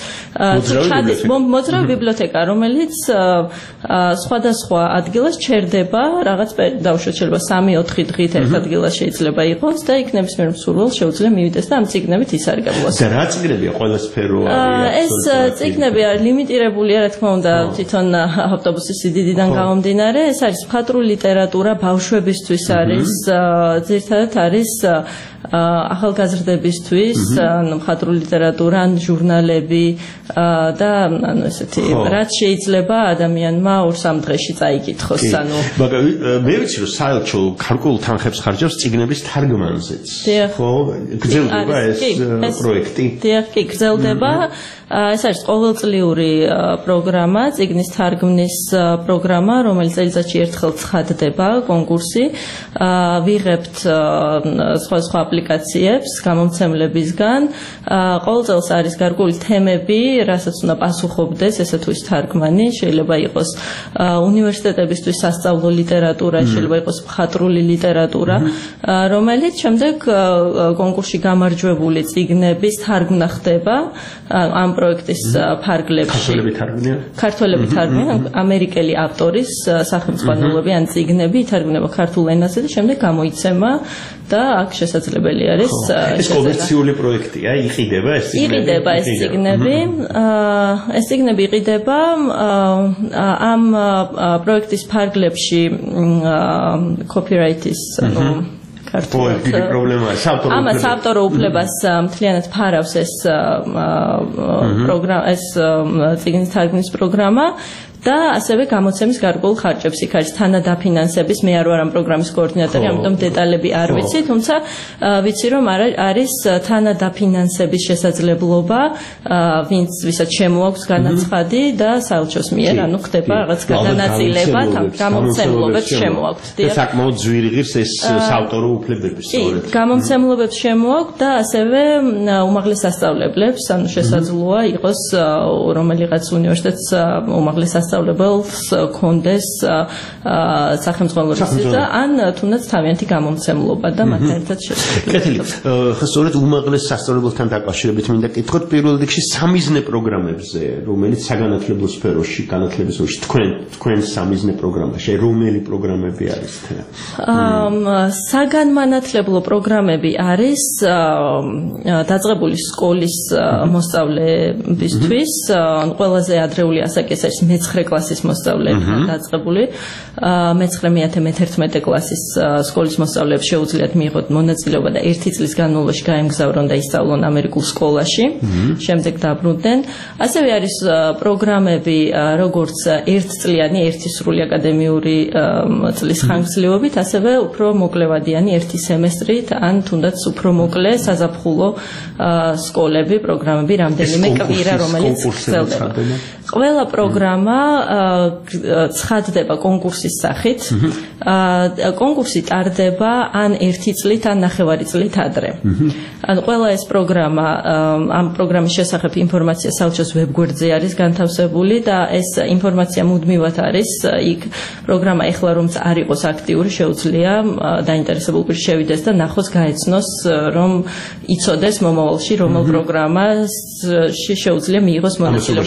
მოძრავი ბიბლიოთეკა, რომელიც სხვადასხვა ადგილას ჩერდება, რაღაც დაუშვათ შეიძლება სამი ოთხი დღით ერთ ადგილას შეიძლება იყოს და იქ ნებისმიერ სურვილს შეუძლია მივიდეს და ამ წიგნებით ისარგებლოს. და რა წიგნებია ყველასფერო არის? ეს წიგნები არის ლიმიტირებულია, რა თქმა უნდა, თვითონ ავტობუსის სიდიდიდან გამომდინარე, ეს არის მხატვრული ლიტერატურა, ბავშვებისთვის არის, ძირითადად არის ახალგაზრდებისთვის, ანუ მხატვრული ლიტერატურა, ჟურნალები და ანუ ესეთი, რაც შეიძლება ადამიანმა ორ სამ დღეში წაიკითხოს, ანუ მაგრამ მე ვიცი რომ საელჩო გარკვეულ თანხებს ხარჯავს წიგნების თარგმანზეც. ხო, გრძელდება ეს პროექტი. დიახ, კი, გრძელდება. ეს არის ყოველწლიური პროგრამა, წიგნის თარგმნის პროგრამა, რომელიც წელიწადში ერთხელ ცხადდება კონკურსი. ვიღებთ სხვა სხვა აპლიკაციებს გამომცემლებისგან. ყოველ წელს არის გარკვეული თემები, რასაც უნდა პასუხობდეს ესე თუ ის თარგმანი, შეიძლება იყოს უნივერსიტეტებისთვის სასწავლო ლიტერატურა, შეიძლება იყოს მხატვრული ლიტერატურა, რომელიც შემდეგ კონკურსში გამარჯვებული წიგნების თარგმნა ხდება ამ პროექტის ფარგლებში. ქართველები თარგმნიან? ქართველები თარგმნიან, ამერიკელი ავტორის სახელმძღვანელოები ან წიგნები ითარგმნება ქართულ ენაზე და შემდეგ გამოიცემა და აქ შესაძლებელი არის ეს კომერციული პროექტია, იყიდება ეს წიგნები? იყიდება ეს წიგნები. ეს წიგნები იყიდება ამ პროექტის ფარგლებში copyright-ის, ანუ ქართულად პრობლემაა საავტორო ამას ავტორო უფლებას მთლიანად ფარავს ეს პროგრამა, ეს წიგნის თარგმნის პროგრამა და ასევე გამოცემის გარკვეულ ხარჯებს. იქ არის თანადაფინანსების, მე არ ვარ ამ პროგრამის კოორდინატორი, ამიტომ დეტალები არ ვიცი, თუმცა ვიცი რომ არის თანადაფინანსების შესაძლებლობა, ვინც ვისაც შემოაქვს განაცხადი და საელჩოს მიერ, ანუ ხდება რაღაც განაწილება, გამომცემლობებს შემოაქვთ. და საკმაოდ ძვირი ღირს ეს საავტორო უფლებები სწორედ. გამომცემლობებს შემოაქვთ და ასევე უმაღლეს სასწავლებლებს, ანუ შესაძლოა იყოს რომელიღაც უნივერსიტეტს უმაღლეს სასწავლებელს კონდეს სახელმძღვანელო რეგისტრა ან თუნდაც თავიანთი გამომცემლობა და მათ ერთად შესაძლოა. კეთილი. ხო, სწორედ უმაღლეს სასწავლებელთან დაკავშირებით მინდა კითხოთ პირველ რიგში სამიზნე პროგრამებზე, რომელიც საგანათლებლო სფეროში, განათლების სფეროში თქვენ თქვენ სამიზნე პროგრამაში, რომელი პროგრამები არის? საგანმანათლებლო პროგრამები არის დაწყებული სკოლის მოსწავლებისთვის, ყველაზე ადრეული ასაკი ეს არის მეცხრე კლასის მოსწავლეებთან დაწყებული. მეცხრე, მეათე, მეთერთმეტე კლასის სკოლის მოსწავლეებს შეუძლიათ მიიღოთ მონაწილეობა და ერთი წლის განმავლობაში გაემგზავრონ და ისწავლონ ამერიკულ სკოლაში, შემდეგ დაბრუნდნენ. ასევე არის პროგრამები, როგორც ერთწლიანი, ერთი სრული აკადემიური წლის ხანგრძლივობით, ასევე უფრო მოკლევადიანი ერთი სემესტრით, ან თუნდაც უფრო მოკლე საზაფხულო სკოლები, პროგრამები, რამდენიმე კვირა, რომელიც გრძელდება. ყველა პროგრამა ცხადდება კონკურსის სახით. კონკურსი ტარდება ან ერთი წლით, ან ნახევარი წლით ადრე. ან ყველა ეს პროგრამა, ამ პროგრამის შესახებ ინფორმაცია საელჩოს ვებგვერდზე არის განთავსებული და ეს ინფორმაცია მუდმივად არის იქ. პროგრამა ეხლა რომც არ იყოს აქტიური, შეუძლია დაინტერესებულ პირს შევიდეს და ნახოს, გაეცნოს, რომ იცოდეს მომავალში რომელ პროგრამაში შეუძლია მიიღოს მონაწილეობა.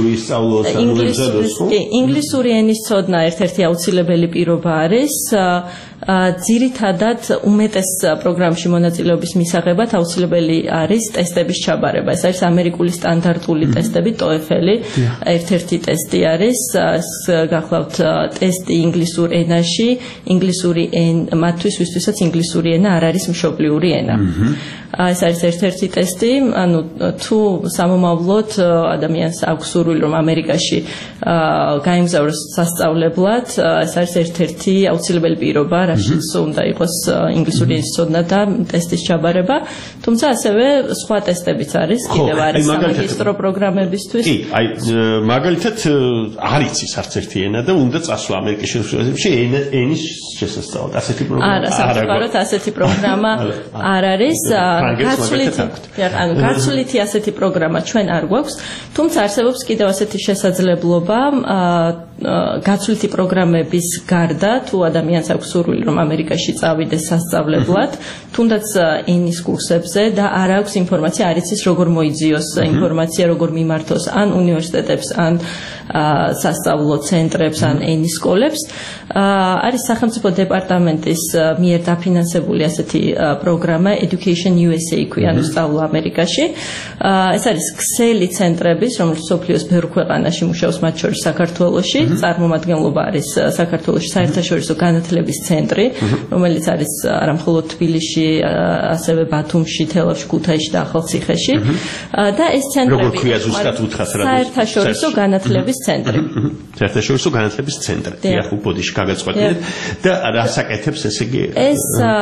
ინგლისური ენის ცოდნა ერთ-ერთი აუცილებელი პირობა არის. ძირითადად უმეტეს პროგრამში მონაწილეობის მისაღებად აუცილებელი არის ტესტების ჩაბარება. ეს არის ამერიკული სტანდარტული ტესტები, TOEFL-ი, ერთ-ერთი ტესტი არის. გახლავთ ტესტი ინგლისურ ენაში, ინგლისური ენა, მათთვის ვისთვისაც ინგლისური ენა არ არის მშობლიური ენა. ეს არის ერთ-ერთი ტესტი, ანუ თუ სამომავლოდ ადამიანს აქვს სურვილი რომ ამერიკაში გაემგზავროს სასწავლებლად, ეს არის ერთ-ერთი აუცილებელი პირობა, რაშიც უნდა იყოს ინგლისური ენის ცოდნა და ტესტის ჩაბარება, თუმცა ასევე სხვა ტესტებიც არის, კიდევ არის სამაგისტრო პროგრამებისთვის. კი, აი მაგალითად არ იცის არც ერთი ენა და უნდა წასვლა ამერიკის შეერთებულებში ენის შესასწავლად. ასეთი პროგრამა არა, სამწუხაროდ ასეთი პროგრამა არ არის. გაცვლითი, ანუ გაცვლითი ასეთი პროგრამა ჩვენ არ გვაქვს, თუმცა არსებობს კიდევ ასეთი შესაძლებლობა გაცვლითი პროგრამების გარდა, თუ ადამიანს აქვს სურვილი რომ ამერიკაში წავიდეს სასწავლებლად, თუნდაც ენის კურსებზე და არ აქვს ინფორმაცია, არ იცის როგორ მოიძიოს ინფორმაცია, როგორ მიმართოს ან უნივერსიტეტებს, ან სასწავლო ცენტრებს, ან ენის სკოლებს. არის სახელმწიფო დეპარტამენტის მიერ დაფინანსებული ასეთი პროგრამა Education U S A ქვია, ანუ სწავლა ამერიკაში. ეს არის ქსელი ცენტრების, რომელიც სოფლიოს ბევრ ქვეყანაში მუშაობს, მათ შორის საქართველოში. წარმომადგენლობა არის საქართველოში საერთაშორისო განათლების ცენტრი, რომელიც არის არა მხოლოდ თბილისში, ასევე ბათუმში, თელავში, ქუთაისში და ახალციხეში. და ეს ცენტრები როგორ ქვია ზუსტად უთხრას რა საერთაშორისო განათლების ცენტრი. საერთაშორისო განათლების ცენტრი. დიახ, უბოდიში გაგაწყვეტინეთ და რას აკეთებს ესე იგი? ეს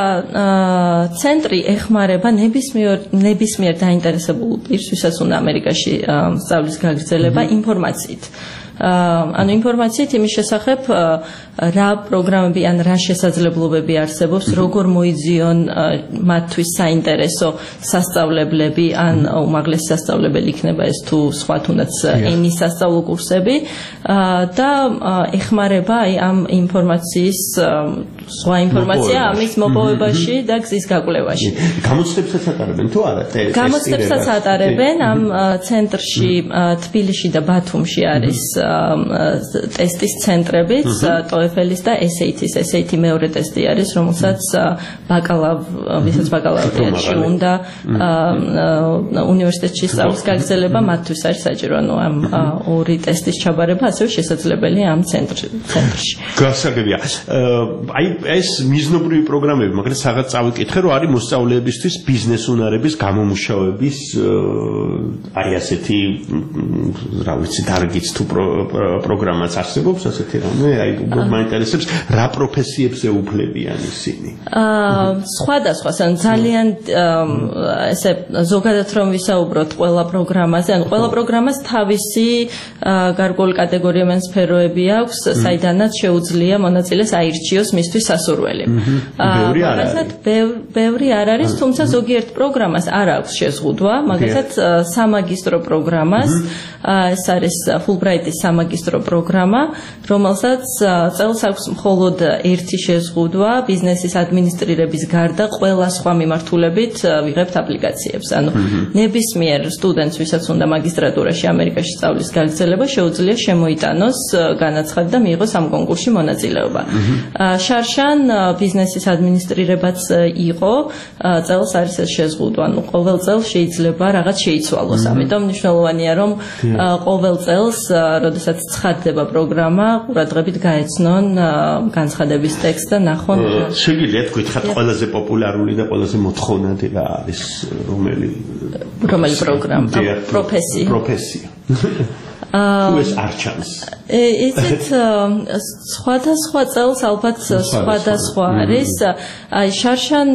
ცენტრი ეხმარება ნებისმიერ ნებისმიერ დაინტერესებულ პირს, ვისაც უნდა ამერიკაში სწავლის გაგრძელება ინფორმაციით. ანუ ინფორმაციით იმის შესახებ რა პროგრამები ან რა შესაძლებლობები არსებობს, როგორ მოიძიონ მათთვის საინტერესო სასწავლებლები ან უმაღლესი სასწავლებელი იქნება ეს თუ სხვა თუნდაც ენის სასწავლო კურსები და ეხმარება აი ამ ინფორმაციის სხვა ინფორმაცია ამის მოპოვებაში და გზის გაკვლევაში. გამოცდებსაც ატარებენ თუ არა? გამოცდებსაც ატარებენ ამ ცენტრში თბილისში და ბათუმში არის ტესტის ცენტრებიც, TOEFL-ის და S A T-ის. S A T მეორე ტესტი არის, რომელსაც ბაკალავ, ვისაც ბაკალავრიატში უნდა უნივერსიტეტში სწავლის გაგრძელება, მათთვის არის საჭირო, ანუ ამ ორი ტესტის ჩაბარება ასევე შესაძლებელია ამ ცენტრში. გასაგებია. აი ეს მიზნობრივი პროგრამები, მაგრამ სადაც წავიკითხე, რომ არის მოსწავლეებისთვის ბიზნეს უნარების გამომუშავების აი ასეთი რა ვიცი, დარგიც თუ პროგრამაც არსებობს ასეთი რამე, აი მაინტერესებს რა პროფესიებს ეუფლებიან ისინი. აა სხვადასხვა, ანუ ძალიან ესე ზოგადად რომ ვისაუბროთ ყველა პროგრამაზე, ანუ ყველა პროგრამას თავისი გარკვეული კატეგორიები ან სფეროები აქვს, საიდანაც შეუძლია მონაწილეს აირჩიოს მისთვის სასურველი. ბევრი არ არის. ბევრი არ არის, თუმცა ზოგიერთ პროგრამას არ აქვს შეზღუდვა, მაგალითად სამაგისტრო პროგრამას, ეს არის Fulbright-ის სამაგისტრო პროგრამა, რომელსაც წელს აქვს მხოლოდ ერთი შეზღუდვა, ბიზნესის ადმინისტრირების გარდა ყველა სხვა მიმართულებით ვიღებთ აპლიკაციებს. ანუ ნებისმიერ სტუდენტს, ვისაც უნდა მაგისტრატურაში ამერიკაში სწავლის გაგრძელება, შეუძლია შემოიტანოს განაცხადი და მიიღოს ამ კონკურსში მონაწილეობა. შარშან ბიზნესის ადმინისტრირებაც იყო, წელს არის ეს შეზღუდვა, ანუ ყოველ წელს შეიძლება რაღაც შეიცვალოს. ამიტომ მნიშვნელოვანია, რომ ყოველ წელს, როდესაც ცხადდება პროგრამა, ყურადღებით გაეცნონ განცხადების ტექსტს და ნახონ. შეგიძლიათ გითხრათ ყველაზე პოპულარული და ყველაზე მოთხოვნადი რა არის, რომელი რომელი პროგრამა, პროფესია. პროფესია. თუ ეს არ ჩანს. იცით, სხვადასხვა წელს ალბათ სხვადასხვა არის. აი შარშან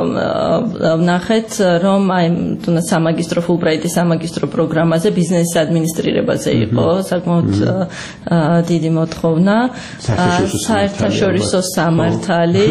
ვნახეთ, რომ აი თუნდაც სამაგისტრო Fulbright-ის სამაგისტრო პროგრამაზე ბიზნესის ადმინისტრირებაზე იყო საკმაოდ დიდი მოთხოვნა, საერთაშორისო სამართალი.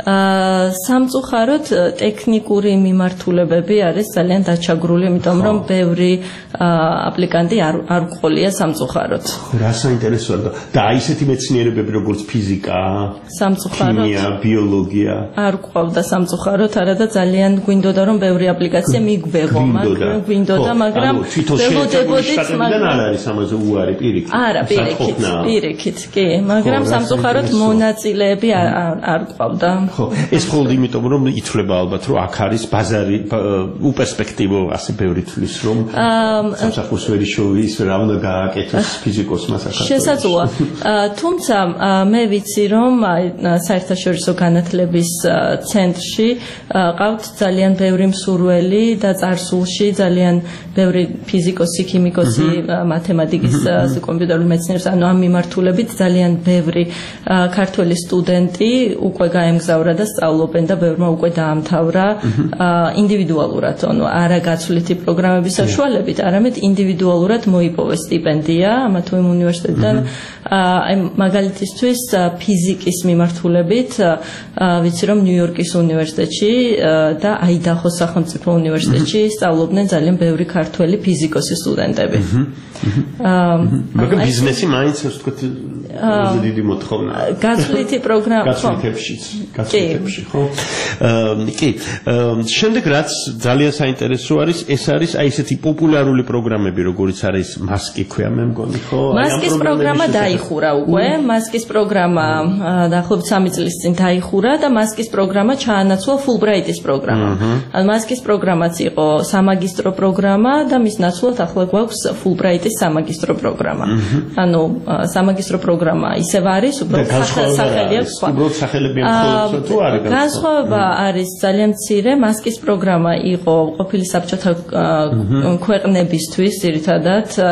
სამწუხაროდ ტექნიკური მიმართულებები არის ძალიან დაჩაგრული, იმიტომ რომ ბევრი აპლიკანტი არ არ გყოლია სამწუხაროდ. რა საინტერესოა და აი ესეთი მეცნიერებები როგორც ფიზიკა, ქიმია, ბიოლოგია არ გყავდა სამწუხაროდ, არა და ძალიან გვინდოდა რომ ბევრი აპლიკაცია მიგვეღო, მაგრამ გვინდოდა, მაგრამ ველოდებოდით, მაგრამ არ არის ამაზე უარი პირიქით. არა, პირიქით, პირიქით, კი, მაგრამ სამწუხაროდ მონაწილეები არ გყავდა. ხო, ეს მხოლოდ იმიტომ რომ ითვლება ალბათ რომ აქ არის ბაზარი უპერსპექტივო ასე ბევრი თვლის რომ სამსახურს ვერ შოვის რა უნდა გააკეთოს ფიზიკოსმა საქართველოში. შესაძლოა. თუმცა მე ვიცი რომ საერთაშორისო განათლების ცენტრში ყავთ ძალიან ბევრი მსურველი და წარსულში ძალიან ბევრი ფიზიკოსი, ქიმიკოსი, მათემატიკის, კომპიუტერული მეცნიერების, ანუ ამ მიმართულებით ძალიან ბევრი ქართველი სტუდენტი უკვე გაემგზავრა და სწავლობენ და ბევრმა უკვე დაამთავრა ინდივიდუალურად, ანუ არა გაცვლითი პროგრამების საშუალებით, არამედ ინდივიდუალურად მოიპოვეს სტიპენდია ამა თუ იმ უნივერსიტეტიდან. აი მაგალითისთვის ფიზიკის მიმართულებით ვიცი რომ ნიუ-იორკის უნივერსიტეტში და აიდაჰოს სახელმწიფო უნივერსიტეტში სწავლობდნენ ძალიან ბევრი ქართველი ფიზიკოსი სტუდენტები. მაგრამ ბიზნესი მაინც ასე ვთქვათ დიდი მოთხოვნა. გაცვლითი პროგრამა გაცვლითებშიც, გაცვლითებში, ხო? კი. შემდეგ რაც ძალიან საინტერესო არის, ეს არის აი ესეთი პოპულარული პროგრამები, როგორიც არის მასკი ქვია, მე მგონი, ხო? მასკის პროგრამა დაიხურა უკვე, მასკის პროგრამა დაახლოებით სამი წლის წინ დაიხურა და მასკის პროგრამა ჩაანაცვლა Fulbright-ის პროგრამა. ანუ მასკის პროგრამაც იყო სამაგისტრო პროგრამა და მის ნაცვლად ახლა გვაქვს Fulbright-ის სამაგისტრო პროგრამა. ანუ სამაგისტრო პროგრამა ისევ არის, უბრალოდ სახელი აქვს სხვა. უბრალოდ სახელები მხოლოდ თუ არის განსხვავება არის ძალიან მცირე. მასკის პროგრამა იყო ყოფილი საბჭოთა ქვეყნებისთვის, ძირითადად ამ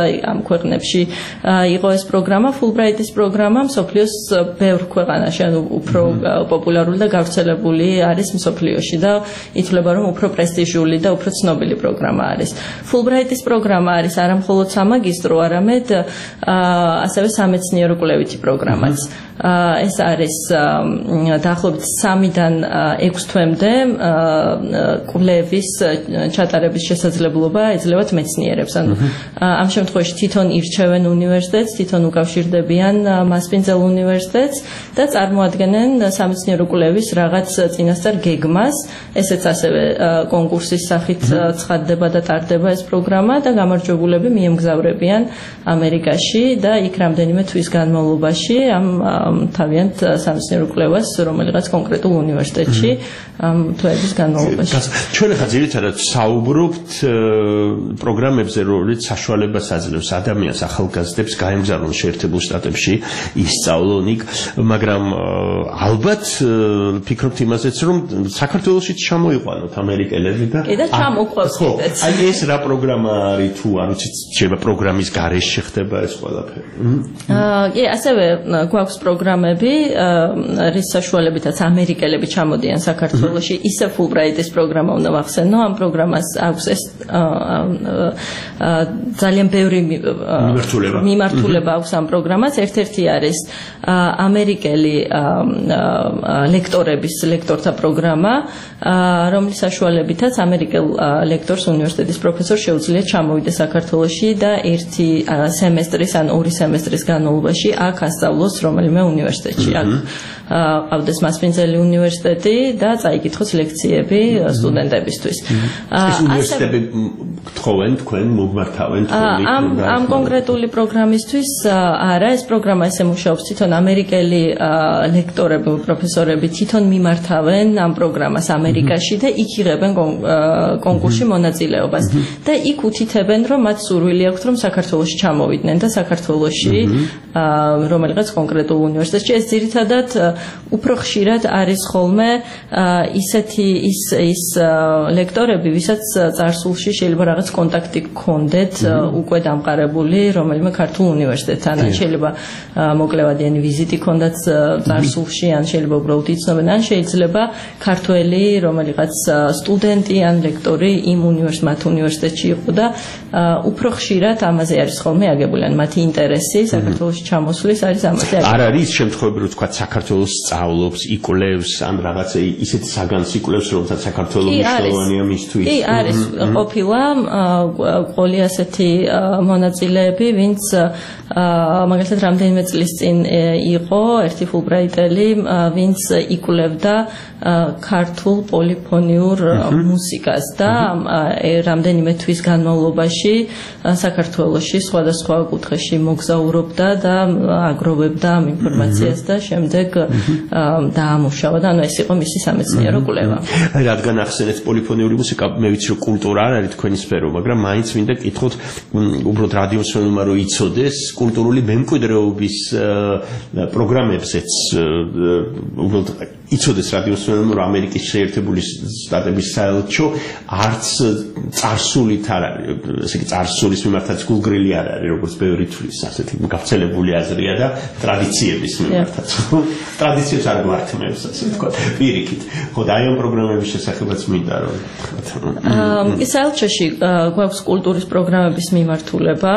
ქვეყნებში იყო ეს პროგრამა, Fulbright-ის პროგრამა მსოფლიოს ბევრ ქვეყანაში, ანუ უფრო პოპულარული და გავრცელებული არის მსოფლიოში და ითვლება, რომ უფრო პრესტიჟული და უფრო ცნობილი პროგრამა არის. Fulbright-ის პროგრამა არის არა მხოლოდ სამაგისტრო, არამედ ასევე სამეცნიერო კვლევითი პროგრამაც. ეს არის დაახლოებით სამიდან ექვს თვემდე კვლევის ჩატარების შესაძლებლობა ეძლევათ მეცნიერებს. ანუ ამ შემთხვევაში თვითონ ირჩევენ უნივერსიტეტს, თვითონ უკავშირდებიან მასპინძელ უნივერსიტეტს და წარმოადგენენ სამეცნიერო კვლევის რაღაც წინასწარ გეგმას. ესეც ასევე კონკურსის სახით ცხადდება და ტარდება ეს პროგრამა და გამარჯვებულები მიემგზავრებიან ამერიკაში და იქ რამდენიმე თვის განმავლობაში ამ თავიანთ სამეცნიერო კვლევას რომელიღაც კონკრეტულ უნივერსიტეტში ამ თვეების განმავლობაში. ჩვენ ახლა ძირითადად საუბრობთ პროგრამებზე, რომელიც საშუალებას აძლევს ადამიანს, ახალგაზრდებს გაემგზავრონ შეერთებულ შტატებში, ისწავლონ იქ, მაგრამ ალბათ ფიქრობთ იმაზეც, რომ საქართველოშიც ჩამოიყვანოთ ამერიკელები და კი და ჩამოყვავს კიდეც. აი ეს რა პროგრამა არის თუ არ ვიცით, შეიძლება პროგრამის გარეშე ხდება ეს ყველაფერი. აა კი, ასევე გვაქვს პროგრამები, რის საშუალებითაც ამერიკელები ჩამოდიან საქართველოში, ისე Fulbright-ის პროგრამა უნდა ვახსენო, ამ პროგრამას აქვს ეს ძალიან ბევრი მიმართულება აქვს ამ პროგრამას. ერთ-ერთი არის ამერიკელი ლექტორების ლექტორთა პროგრამა, რომლის საშუალებითაც ამერიკელ ლექტორს უნივერსიტეტის პროფესორს შეუძლია ჩამოვიდეს საქართველოში და ერთი სემესტრის ან ორი სემესტრის განმავლობაში აქ ასწავლოს რომელიმე უნივერსიტეტში. აქ ყავდეს მასპინძელი უნივერსიტეტი და წაიკითხოს ლექციები სტუდენტებისთვის. ეს უნივერსიტეტები გთხოვენ თქვენ მოგმართავენ თქვენ ამ ამ კონკრეტული პროგრამისთვის არა, ეს პროგრამა ესე მუშაობს, თვითონ ამერიკელი ლექტორები, პროფესორები თვითონ მიმართავენ ამ პროგრამას ამერიკაში და იქ იღებენ კონკურსში მონაწილეობას და იქ უთითებენ, რომ მათ სურვილი აქვთ, რომ საქართველოში ჩამოვიდნენ და საქართველოში რომელიღაც კონკრეტულ უნივერსიტეტში. ეს ძირითადად უფრო ხშირად არის ხოლმე ისეთი ის ის ლექტორები, ვისაც წარსულში შეიძლება რაღაც კონტაქტი გქონდეთ უკვე დამყარებული რომელიმე ქართულ უნივერსიტეტთან, ან შეიძლება მოკლევადიანი ვიზიტი გქონდათ წარსულში, ან შეიძლება უბრალოდ იცნობენ, ან შეიძლება ქართველი რომელიღაც სტუდენტი ან ლექტორი იმ უნივერსიტეტ უნივერსიტეტში იყო და უფრო ხშირად ამაზე არის ხოლმე აგებული, ან მათი ინტერესი საქართველოში ჩამოსვლის არის ამაზე აგებული. არ არის შემთხვევები, რომ თქვა საქართველოს სწავლობს, იკვლევს, ან რაღაც ისეთი საგანს იკვლევს, რომელსაც საქართველოს მნიშვნელოვანია მისთვის. კი, არის ყოფილა ყოლი ასეთი მონაწილეები, ვინც მაგალითად რამდენიმე წლის წინ იყო ერთი Fulbright-ელი, ვინც იკვლევდა ქართულ პოლიფონიურ მუსიკას და რამდენიმე თვის განმავლობაში საქართველოში სხვადასხვა კუთხეში მოგზაურობდა და აგროვებდა ამ ინფორმაციას და შემდეგ დაამუშავა და ანუ ეს იყო მისი სამეცნიერო კვლევა. აი რადგან ახსენეთ პოლიფონიური მუსიკა, მე ვიცი რომ კულტურა არ არის თქვენი სფერო, მაგრამ მაინც მინდა კითხოთ უბრალოდ რადიო მსმენელმა რომ იცოდეს კულტურული მემკვიდრეობის პროგრამებზეც უბრალოდ იცოდეს რადიო მსმენელმა რომ ამერიკის შეერთებული შტატების საელჩო არც წარსულით არ არის, ესე იგი წარსულის მიმართაც გულგრილი არ არის, როგორც ბევრი თვლის, ასეთი გავრცელებული აზრია და ტრადიციების მიმართაც. ტრადიციებს არ გვართმევს, ასე ვთქვათ, პირიქით. ხო, და აი ამ პროგრამების შესახებაც მინდა რომ ვთქვათ. საელჩოში გვაქვს კულტურის პროგრამების მიმართულება,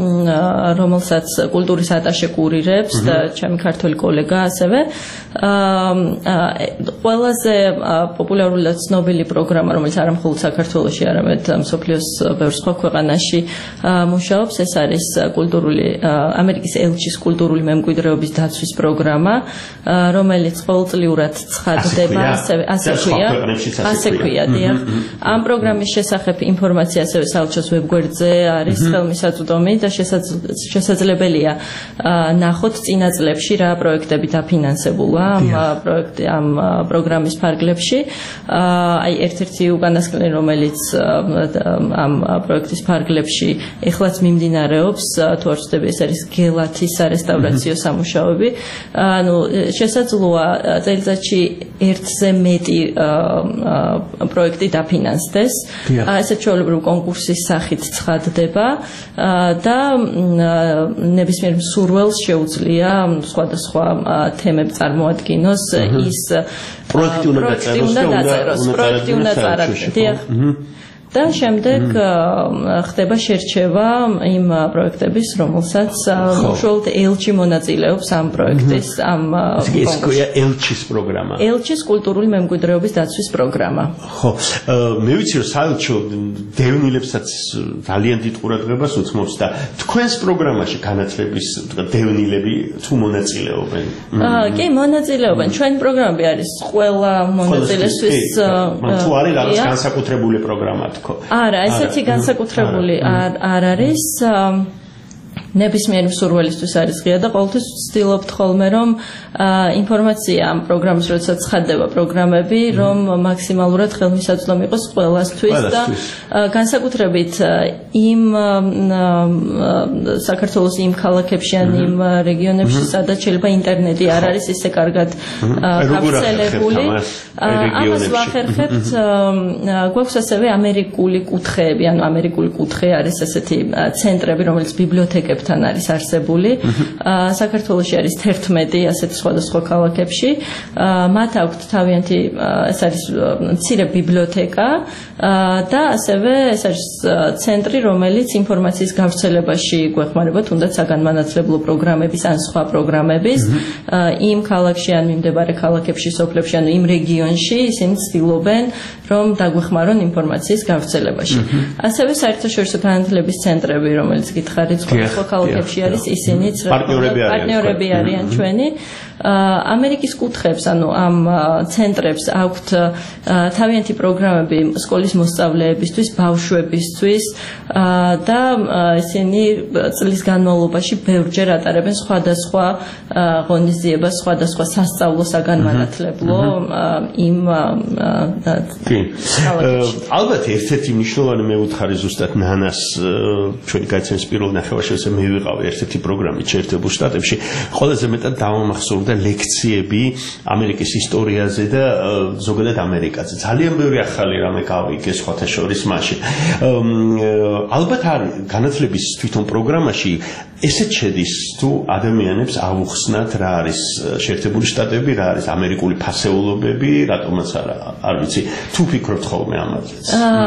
რომელსაც კულტურის ატაშე კურირებს და ჩემი ქართველი კოლეგა ასევე. ყველაზე პოპულარული და ცნობილი პროგრამა, რომელიც არა მხოლოდ საქართველოში, არამედ მსოფლიოს ბევრ სხვა ქვეყანაში მუშაობს, ეს არის კულტურული ამერიკის ელჩის კულტურული მემკვიდრეობის დაცვის პროგრამა, რომელიც ყოველწლიურად ცხადდება, ასევე ასე ქვია, ასე ქვია, დიახ. ამ პროგრამის შესახებ ინფორმაცია ასევე საელჩოს ვებგვერდზე არის ხელმისაწვდომი და შესაძლებელია ნახოთ წინა წლებში რა პროექტები დაფინანსებულა ამ პროექტი ამ პროგრამის ფარგლებში. აი ერთ-ერთი უკანასკნელი, რომელიც ამ პროექტის ფარგლებში ეხლაც მიმდინარეობს, თუ არ ვცდები, ეს არის გელათის სარესტავრაციო სამუშაოები. ანუ შესაძლოა წელიწადში ერთზე მეტი პროექტი დაფინანსდეს. ესეთ ჩვეულებრივ კონკურსის სახით ცხადდება და ნებისმიერ მსურველს შეუძლია სხვადასხვა თემები წარმოადგინოს ის პროექტი უნდა დაწეროს, პროექტი უნდა წარადგინოს. და შემდეგ ხდება შერჩევა იმ პროექტების, რომელსაც უშუალოდ ელჩი მონაწილეობს ამ პროექტის ამ ეს ქვია ელჩის პროგრამა. ელჩის კულტურული მემკვიდრეობის დაცვის პროგრამა. ხო, მე ვიცი რომ საელჩო დევნილებსაც ძალიან დიდ ყურადღებას უთმობს და თქვენს პროგრამაში განათლების დევნილები თუ მონაწილეობენ? კი, მონაწილეობენ. ჩვენი პროგრამები არის ყველა მონაწილესთვის თუ არის რაღაც განსაკუთრებული პროგრამა. არა, ესეთი განსაკუთრებული არ არის. ნებისმიერი მსურველისთვის არის ღია და ყოველთვის ვცდილობთ ხოლმე რომ ინფორმაცია ამ პროგრამის როდესაც ცხადდება პროგრამები რომ მაქსიმალურად ხელმისაწვდომი იყოს ყველასთვის და განსაკუთრებით იმ საქართველოს იმ ქალაქებში ან იმ რეგიონებში სადაც შეიძლება ინტერნეტი არ არის ისე კარგად გავრცელებული ამას ვახერხებთ გვაქვს ასევე ამერიკული კუთხეები ანუ ამერიკული კუთხე არის ესეთი ცენტრები რომელიც ბიბლიოთეკებთან არის არსებული საქართველოში არის თერთმეტი ასეთი სხვადასხვა ქალაქებში მათ აქვთ თავიანთი ეს არის მცირე ბიბლიოთეკა და ასევე ეს არის ცენტრი რომელიც ინფორმაციის გავრცელებაში გვეხმარება თუნდაც საგანმანათლებლო პროგრამების ან სხვა პროგრამების იმ ქალაქში ან მიმდებარე ქალაქებში სოფლებში ანუ იმ რეგიონში ისინი ცდილობენ რომ დაგვეხმარონ ინფორმაციის გავრცელებაში ასევე საერთაშორისო განათლების ცენტრები რომელიც გითხარით სხვა ქალაქებში არის ისინიც პარტნიორები არიან ჩვენი ამერიკის კუთხეებს ანუ ამ ცენტრებს აქვთ თავიანთი პროგრამები სკოლის მოსწავლეებისთვის, ბავშვებისთვის და ისინი წლის განმავლობაში ბევრჯერ ატარებენ სხვადასხვა ღონისძიებას, სხვადასხვა სასწავლო საგანმანათლებლო იმ ალბათ ერთ-ერთი მნიშვნელოვანი მე ვუთხარი ზუსტად ნანას ჩვენი გაიცემის პირველ ნახევარში ესე მე ვიყავი ერთ-ერთი პროგრამით შეერთებულ შტატებში ყველაზე მეტად დავამახსოვრდა ლექციები ამერიკის ისტორიაზე და ზოგადად ამერიკაზე. ძალიან ბევრი ახალი რამე გავიგე სხვათა შორის მაშინ. ალბათ არის განათლების თვითონ პროგრამაში ესეც შედის თუ ადამიანებს ავუხსნათ რა არის შეერთებული შტატები, რა არის ამერიკული ფასეულობები, რატომაც არა, არ ვიცი. თუ ფიქრობთ ხოლმე ამაზე.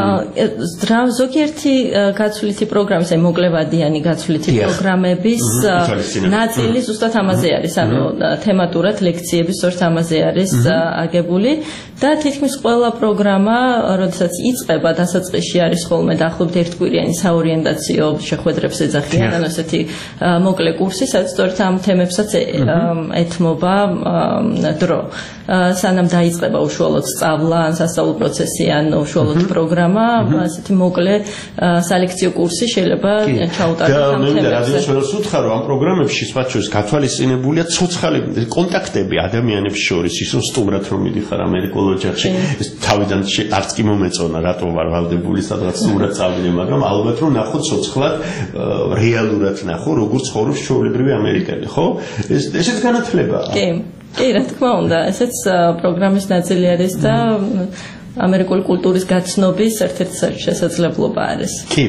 აა ზოგიერთი გაცვლითი პროგრამის, აი მოკლევადიანი გაცვლითი პროგრამების ნაწილი ზუსტად ამაზე არის, ანუ თემატურად ლექციები სწორედ ამაზე არის აგებული და თითქმის ყველა პროგრამა, როდესაც იწყება, დასაწყისში არის ხოლმე დაახლოებით ერთკვირიანი საორიენტაციო შეხვედრებს ეძახიან, ანუ ესეთი მოკლე კურსი, სადაც სწორედ ამ თემებსაც ეთმობა დრო. სანამ დაიწყება უშუალოდ სწავლა, ან სასწავლო პროცესი, ან უშუალოდ პროგრამა, ასეთი მოკლე სალექციო კურსი შეიძლება ჩაუტარდეს ამ თემებზე. და მე რადიოს ვერას ვუთხარ, რომ ამ პროგრამებში სხვა შორის გათვალისწინებულია ცოცხალი კონტაქტები ადამიანებს შორის, ის რომ სტუმრად რომ მიდიხარ ამერიკულ ოჯახში, ეს თავიდან არც კი მომეწონა, რატო ვარ ვალდებული სადღაც სტუმრად წავიდე, მაგრამ ალბათ რომ ნახო ცოცხლად, რეალურად ნახო, როგორ ცხოვრობს ჩვეულებრივი ამერიკელი, ხო? ეს ესეც განათლებაა. კი. კი, რა თქმა უნდა, ესეც პროგრამის ნაწილი არის და ამერიკული კულტურის გაცნობის ერთ-ერთი შესაძლებლობა არის. კი.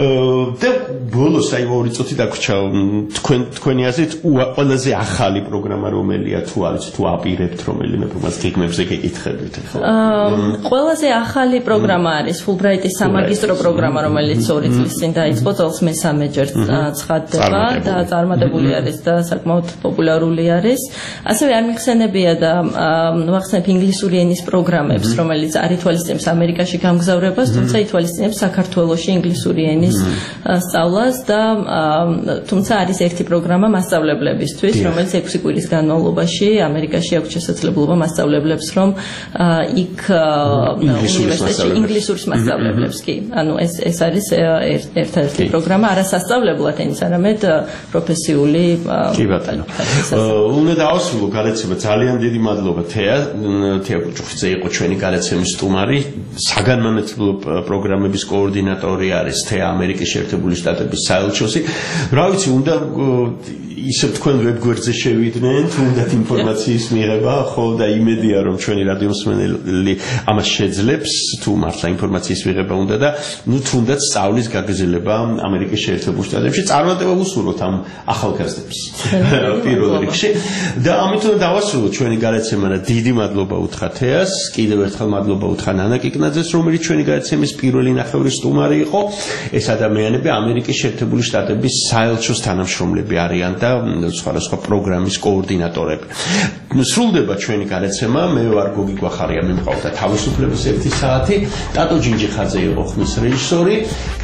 და ბოლოს აი ორი წუთი დაგვრჩა თქვენ თქვენი აზრით ყველაზე ახალი პროგრამა რომელია თუ არის თუ აპირებთ რომელიმე პროგრამას გეგმებზე გეკითხებით ხო? ყველაზე ახალი პროგრამა არის Fulbright-ის სამაგისტრო პროგრამა რომელიც ორი წლის წინ დაიწყო, წელს მესამეჯერ ცხადდება და წარმატებული არის და საკმაოდ პოპულარული არის. ასევე არ მიხსენებია და ვახსენებ ინგლისური ენის პროგრამებს, რომელიც არ ითვალისწინებს ამერიკაში გამგზავრებას, თუმცა ითვალისწინებს საქართველოში ინგლისური ენის სწავლას და თუმცა არის ერთი პროგრამა მასწავლებლებისთვის, რომელიც ექვსი კვირის განმავლობაში ამერიკაში აქვს შესაძლებლობა მასწავლებლებს, რომ იქ უნივერსიტეტში ინგლისურის მასწავლებლებს, კი. ანუ ეს ეს არის ერთ-ერთი პროგრამა არასასწავლებლად ენის, არამედ პროფესიული. კი ბატონო. უნდა დავასრულო გადაცემა. ძალიან დიდი მადლობა თეა. თეა კუჭუხიძე იყო ჩვენი გადაცემის სტუმარი, საგანმანათლებლო პროგრამების კოორდინატორი არის თეა ამერიკის შეერთებული შტატების საელჩოსი. რა ვიცი, უნდა ისევ თქვენ ვებგვერდზე შევიდნენ, თუნდაც ინფორმაციის მიღება, ხო და იმედია რომ ჩვენი რადიო მსმენელი ამას შეძლებს, თუ მართლა ინფორმაციის მიღება უნდა და ნუ თუნდაც სწავლის გაგრძელება ამერიკის შეერთებულ შტატებში წარმატება უსურვოთ ამ ახალგაზრდებს. პირველ რიგში და ამით უნდა დავასრულოთ ჩვენი გადაცემა და დიდი მადლობა უთხრა თეას, კიდევ ერთხელ მადლობა უთხრა ნანა კიკნაძეს, რომელიც ჩვენი გადაცემის პირველი ნახევრის სტუმარი იყო. ეს ადამიანები ამერიკის შეერთებული შტატების საელჩოს თანამშრომლები არიან და სხვადასხვა პროგრამის კოორდინატორები. სრულდება ჩვენი გადაცემა, მე ვარ გოგი გვახარია, მე მყავდა თავისუფლების ერთი საათი, ტატო ჯინჯიხაძე იყო ხმის რეჟისორი.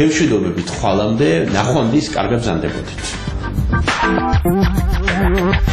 გემშვიდობებით ხვალამდე, ნახვამდის, კარგად ბრძანდებოდეთ.